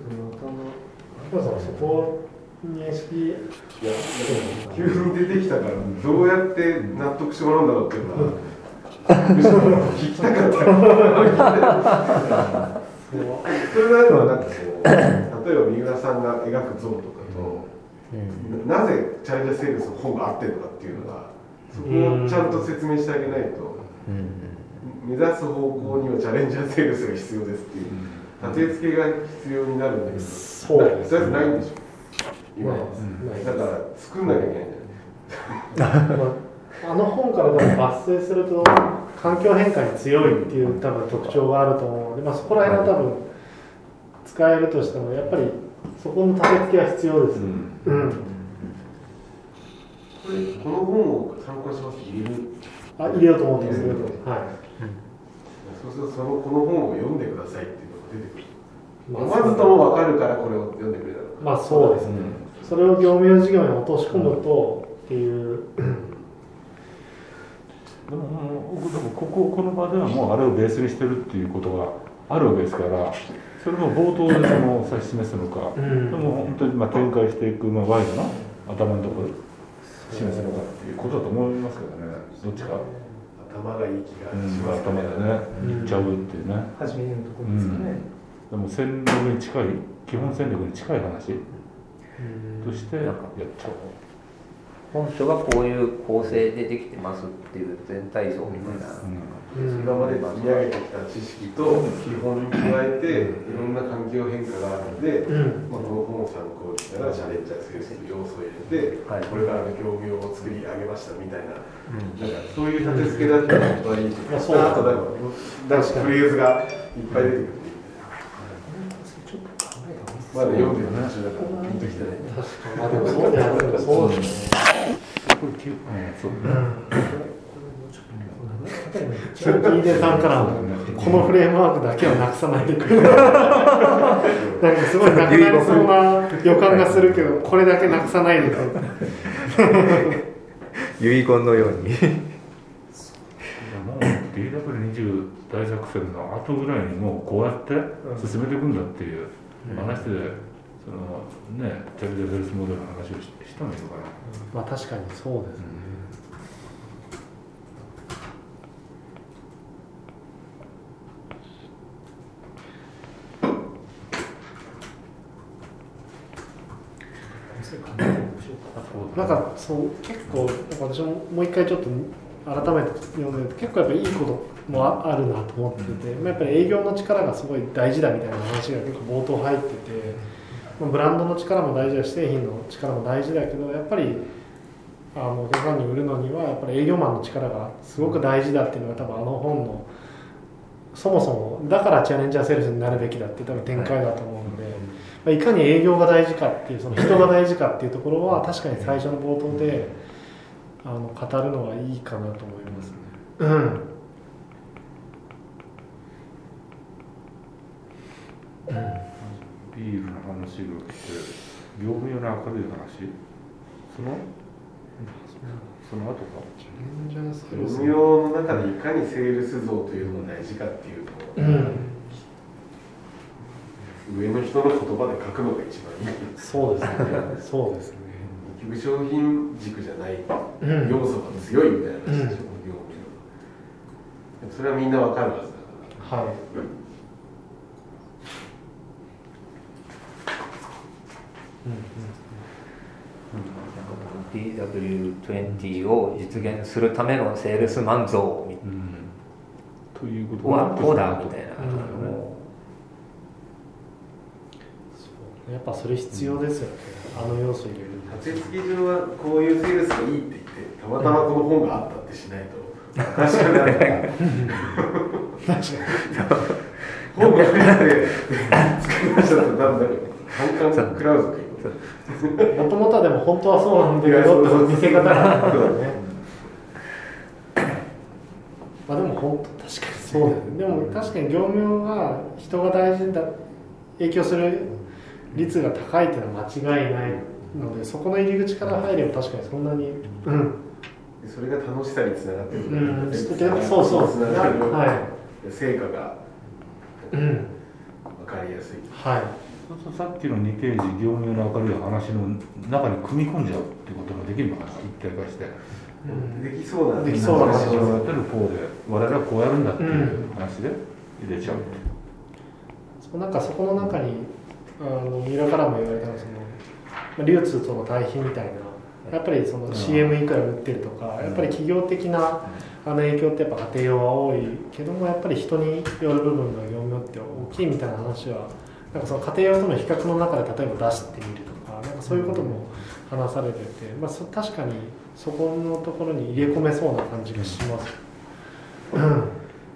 そこ認識。 急に出てきたからどうやって納得してもらうんだろうっていうのは聞きたかった。それなのはなんかこう、例えば三浦さんが描く像とかと、なぜチャレンジャーセールスの方が合ってるのかっていうのが、そこをちゃんと説明してあげないと、目指す方向にはチャレンジャーセールスが必要ですっていう立て付けが必要になるんだけど、そうですね。ないんでしょ。今だから作んなきゃいけないんじゃない。 あの本から多分抜粋すると環境変化に強いっていう多分特徴があると思うので、そこら辺は多分使えるとしてもやっぱりそこの立て付けは必要です。 この本を参考にします。 入れようと思ってます。はい。 そうするとこの本を読んでくださいっていうのが出てくる。まずとも分かるからこれを読んでくれたの。 そうですね。それを業務用事業に落とし込むとっていう。 でもこの場ではもうあれをベースにしてるっていうことがあるわけですから、それも冒頭で指し示すのか、でも本当に展開していくワイドな頭のところ示すのかっていうことだと思いますけどね。どっちか。 頭がいい気がしますね。 頭でね、いっちゃうっていうね。 初めのところですかね。 でも戦略に近い、基本戦略に近い話としてやっちゃう。 本書がこういう構成でできてますっていう全体像みたいな、 今まで積み上げてきた知識と基本に加えていろんな環境変化があるので、この本を参考にしながらチャレンジャーセールスの要素を入れて、これからの業業を作り上げましたみたいな、なんかそういう立て付けだったら本当はいいとか、あとフレーズがいっぱい出てくる。 まだ読んでる途中だからピンときたね。 確かに。でもそうだよね。そうですね。聞いてさんからこのフレームワークだけはなくさないでくれ。なんかすごいなくなりそうな予感がするけど、これだけなくさないでくれ。 遺言のように。 DW20 大作戦の後ぐらいにもうこうやって進めていくんだっていう話で、そのね、チャルデ・ベルスモデルの話をしたのいいのかな。 まあ確かにそうですね。なんかそう結構私ももう一回ちょっと改めて読んでると結構やっぱりいいこともあるなと思ってて、やっぱり営業の力がすごい大事だみたいな話が結構冒頭入ってて、ブランドの力も大事だし製品の力も大事だけど、やっぱりお客さんに売るのにはやっぱり営業マンの力がすごく大事だっていうのが多分本のそもそもだからチャレンジャーセールスになるべきだっていう多分展開だと思うので、いかに営業が大事かっていうその人が大事かっていうところは確かに最初の冒頭で語るのがいいかなと思いますね。 ビールの話が来て、業務用の明るい話、その後か。 業務用の中でいかにセールス像というのが大事かっていうのを、上の人の言葉で書くのが一番いい。 そうですね。そうですね。 結局商品軸じゃない要素が強いみたいな話でしょ、業務用。それはみんなわかるはずだから。 はい。 DW20 を実現するためのセールスマン像ということはこうだみたいな。 やっぱそれ必要ですよね。要素入れる。 立て付け上はこういうセールスがいいって言ってたまたまこの本があったってしないと確かになんか本が出て作りましたってなんだろう反感クラウドかもともとはでも本当はそうなんだけどって見せ方があるよね。まあでも本当確かにそうだよね。でも確かに業務用が人が大事だ影響する率が高いっていうのは間違いないので、そこの入り口から入れば確かにそんなに、 それが楽しさにつながってる、 そうそう、 成果が分かりやすい。 はい。 さっきの2ページ業務用の明るい話の中に組み込んじゃうってこともできるのかな、一体化して。 できそうな話をやってる方で我々はこうやるんだっていう話で入れちゃうって。 なんかそこの中に三浦からも言われたのは流通との対比みたいな、やっぱりその CM いくら売ってるとか、やっぱり企業的な影響ってやっぱ家庭用は多いけども、やっぱり人による部分が業務用って大きいみたいな話はなんかその家庭用との比較の中で例えば出してみるとか、なんかそういうことも話されてて、確かにそこのところに入れ込めそうな感じがします。 じゃあ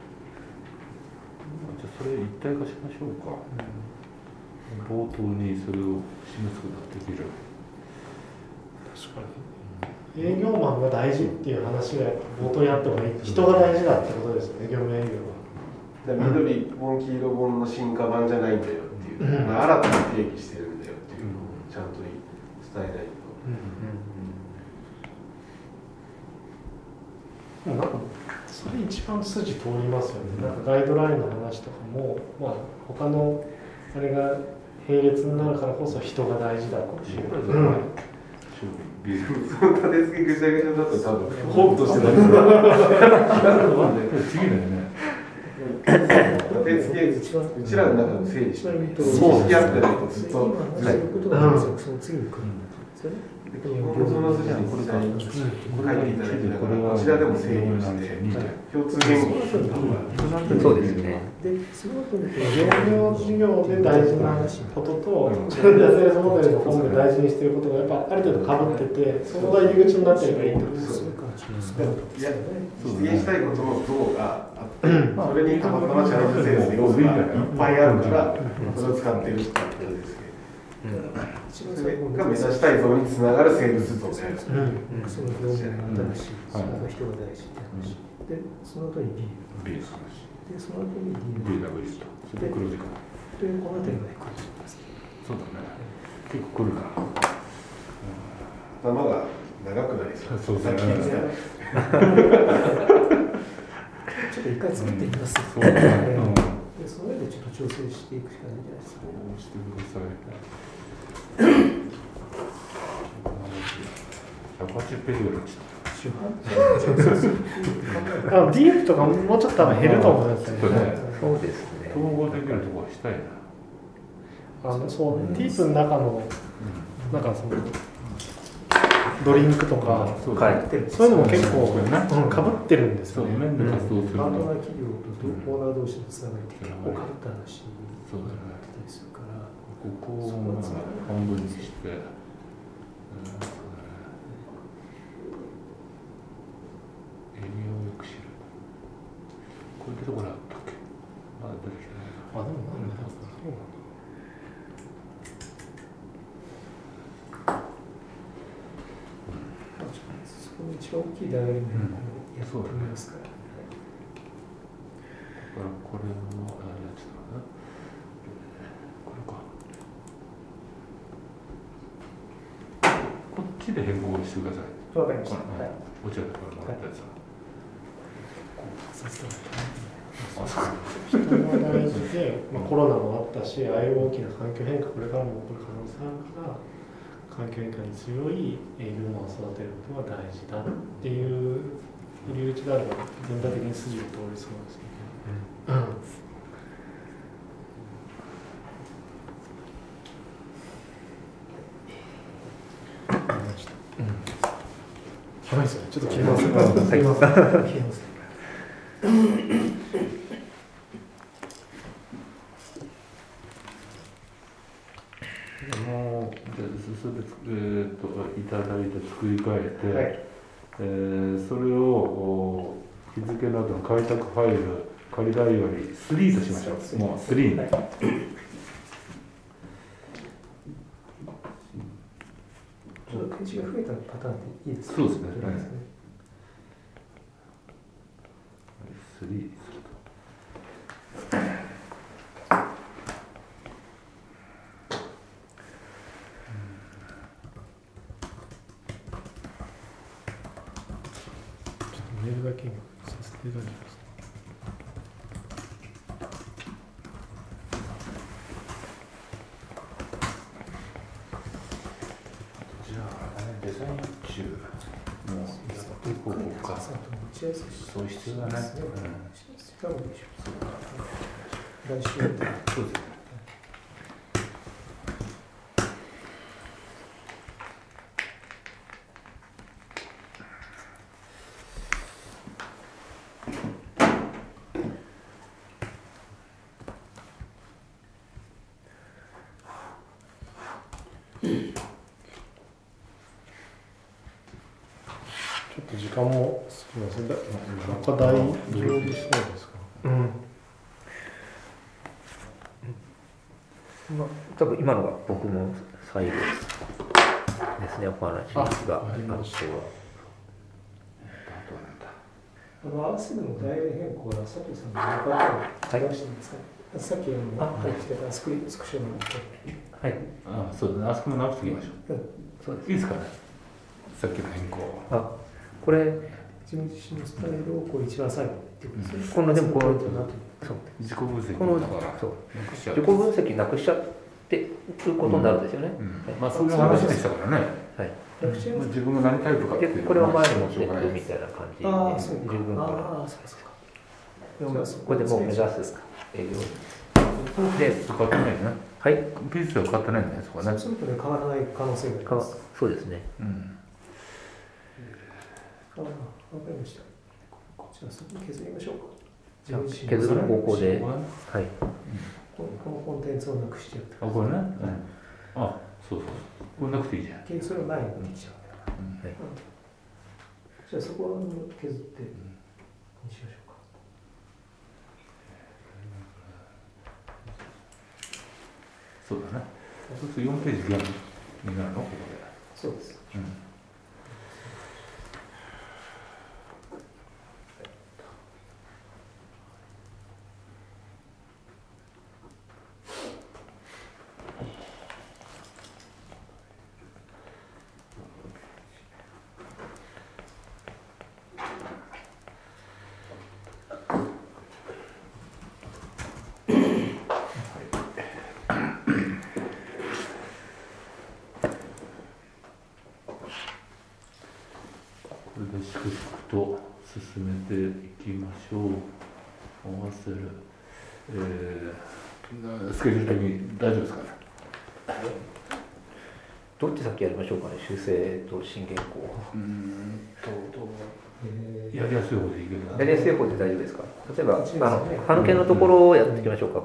それ一体化しましょうか。冒頭にそれを示すことができる。 確かに営業マンが大事っていう話が冒頭にあってもいい、人が大事だってことですよね、業務営業は。緑本黄色本の進化版じゃないんだよっていう、新たに定義してるんだよっていうのをちゃんと伝えないと。 なんかそれ一番筋通りますよね。なんかガイドラインの話とかも、他のあれが並列になるからこそ人が大事だっていう。 その立て付けぐちゃぐちゃだと多分本としてなる。 次だよね。 立て付けうちらの中の整理してそうやってないとずっとそういうことなんですよ。その次に来るんですよね。 基本その筋に実際に書いていただきながらこちらでも整理をして共通言語をそうですね。 業務用事業で大事なこととチャレンジャーセールスモデルの本で大事にしていることがやっぱある程度かぶってて、そこが入り口になってればいいってことですよね。 実現したいことの像があって、それにたまたまチャレンジャーセールスの要素がいっぱいあるからそれを使っているってことですけど、 一番それが目指したい像につながる生物像である。 その表現が新しい、その人が大事って話。で、その後に B です。で、その後に DW と。それで黒字化。 で、この辺りが黒字化です。 そうだね。結構来るな。 頭が長くなりそう。 そうですね。 ちょっと一回作ってみます。 そうだね。 で、その上でちょっと調整していくしかないんじゃないですか。 そうしてください。180ページぐらいちょっと。 ディープとかもうちょっと多分減ると思うんですよね。 そうですね。 統合できるところはしたいな。 そう、ディープの中の、なんかその、ドリンクとか、そういうのも結構かぶってるんですよね。 面で活動すると。 パートナー企業とオーナー同士のつながりって結構かぶった話そうだね。 だったりするから、 ここを半分にして、エリアをよく知る。こういったところあったっけ？まだ出てきてないな。 でもなんだろう。そうなんだ。 そこの一番大きいダイヤルもやってみますから。 これもちょっとな。これか。こっちで変更してください。 わかりました。 お茶でこれもらったやつ。 人が大事で、コロナもあったし、ああいう大きな環境変化これからも起こる可能性あるから環境変化に強い営業マンを育てることが大事だっていう入り口があれば全体的に筋を通りそうですね。やばいですよね。ちょっと切ります。切ります。 それで、いただいて作り変えて、それを日付などの開拓ファイル仮代割り3としましょう。もう3に。 ちょっとページが増えたパターンでいいですか？ そうですね。3にすると。 メールだけさせていただきます。 じゃあ、デザイン中もうやっていこうか。そういう必要だね。 来週そうですね。 ちょっと時間もすみません。なんか大丈夫そうですか。 多分今のが僕も最後ですね、お話があっては。 合わせの代理変更は佐藤さんの中で出してますか？さっき入ってたスクショの。 はい。 そうですね。あそこも直していきましょう。そうです。いいですかね。さっきの変更。 これ自分自身のスタイルをこう一番最後ってことですね。 このでもこのそう自己分析このだからそう自己分析なくしちゃっていうことになるんですよね。 まあそういう話でしたからね。 はい。 自分が何タイプかっていう。 これを前に持っていくみたいな感じで十分かな。これでもう目指す営業で変わってないね。 はい。 ピースは変わってないんだね。そこはね。 そうすると変わらない可能性があります。 そうですね。 わかりました。じゃあそこ削りましょうか。 じゃあ削る方向で、はい。 このコンテンツをなくしちゃう。 これね。そう。これなくていいじゃん。 それをないようにしちゃう。じゃあそこは削ってにしましょうか。 そうだね。 そうすると4ページ減になるのここで。 そうです。 粛々と進めていきましょう。合わせる、スケジュール的に大丈夫ですかね。 どっち先やりましょうかね、修正と新原稿。 やりやすい方でいいけど、 やりやすい方で大丈夫ですか。例えば歯抜けのところをやっていきましょうか。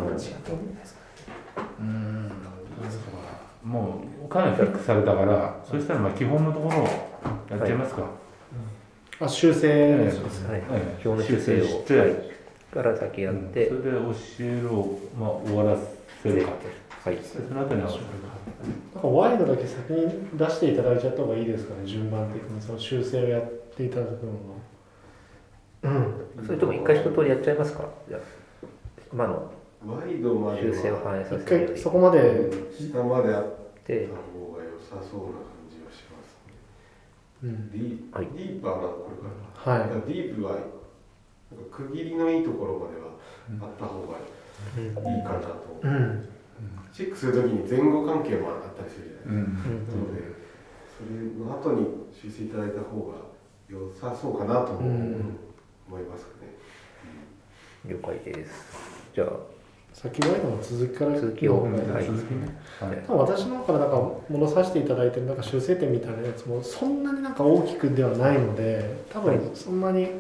もうかなりフィックスされたから、そしたらまあ基本のところをやっちゃいますか。 修正ですね。基本の修正をから先やって、 それで教えるを終わらせるか。 はい。 その後に合わせる。 なんかワイドだけ先に出していただいちゃった方がいいですかね、順番的にその修正をやっていただくのは。 それとも一回一通りやっちゃいますか。今のワイドまで修正を反映させるように。そこまで下まであった方が良さそうな感じはしますね。ディープはこれから。はい。ディープは区切りのいいところまではあった方がいいかなと。チェックするときに前後関係もあったりするじゃないですか。なのでそれの後に修正いただいた方が良さそうかなと思いますね。 了解です。じゃあ先ワイドの続きから続きを、 私の方からなんか物させていただいてるなんか修正点みたいなやつもそんなになんか大きくではないので、多分そんなに、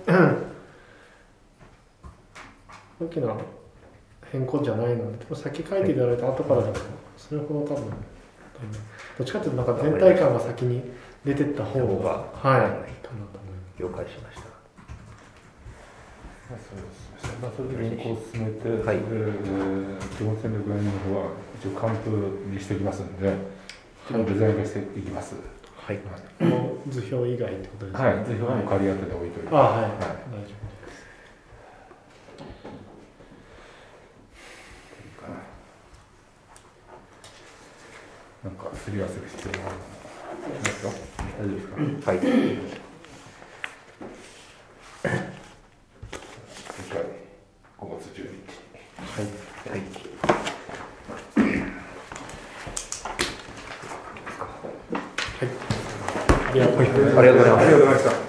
大きな変更じゃないので、先書いていただいた後からだとそれほど多分どっちかというとなんか全体感が先に出てった方がいいかなと思います。 了解しました。 それで原稿を進めて、基本戦略概念の方は一応完封にしておきますので、デザイン化していきます。 はい。この図表以外ってことですか。 はい、図表はもう仮当てで置いておいて。 はい、大丈夫です。 なんかすり合わせる必要があるのですか。大丈夫ですか。 はい。 次回5月12日。 はい。はい。 ありがとうございます。 ありがとうございました。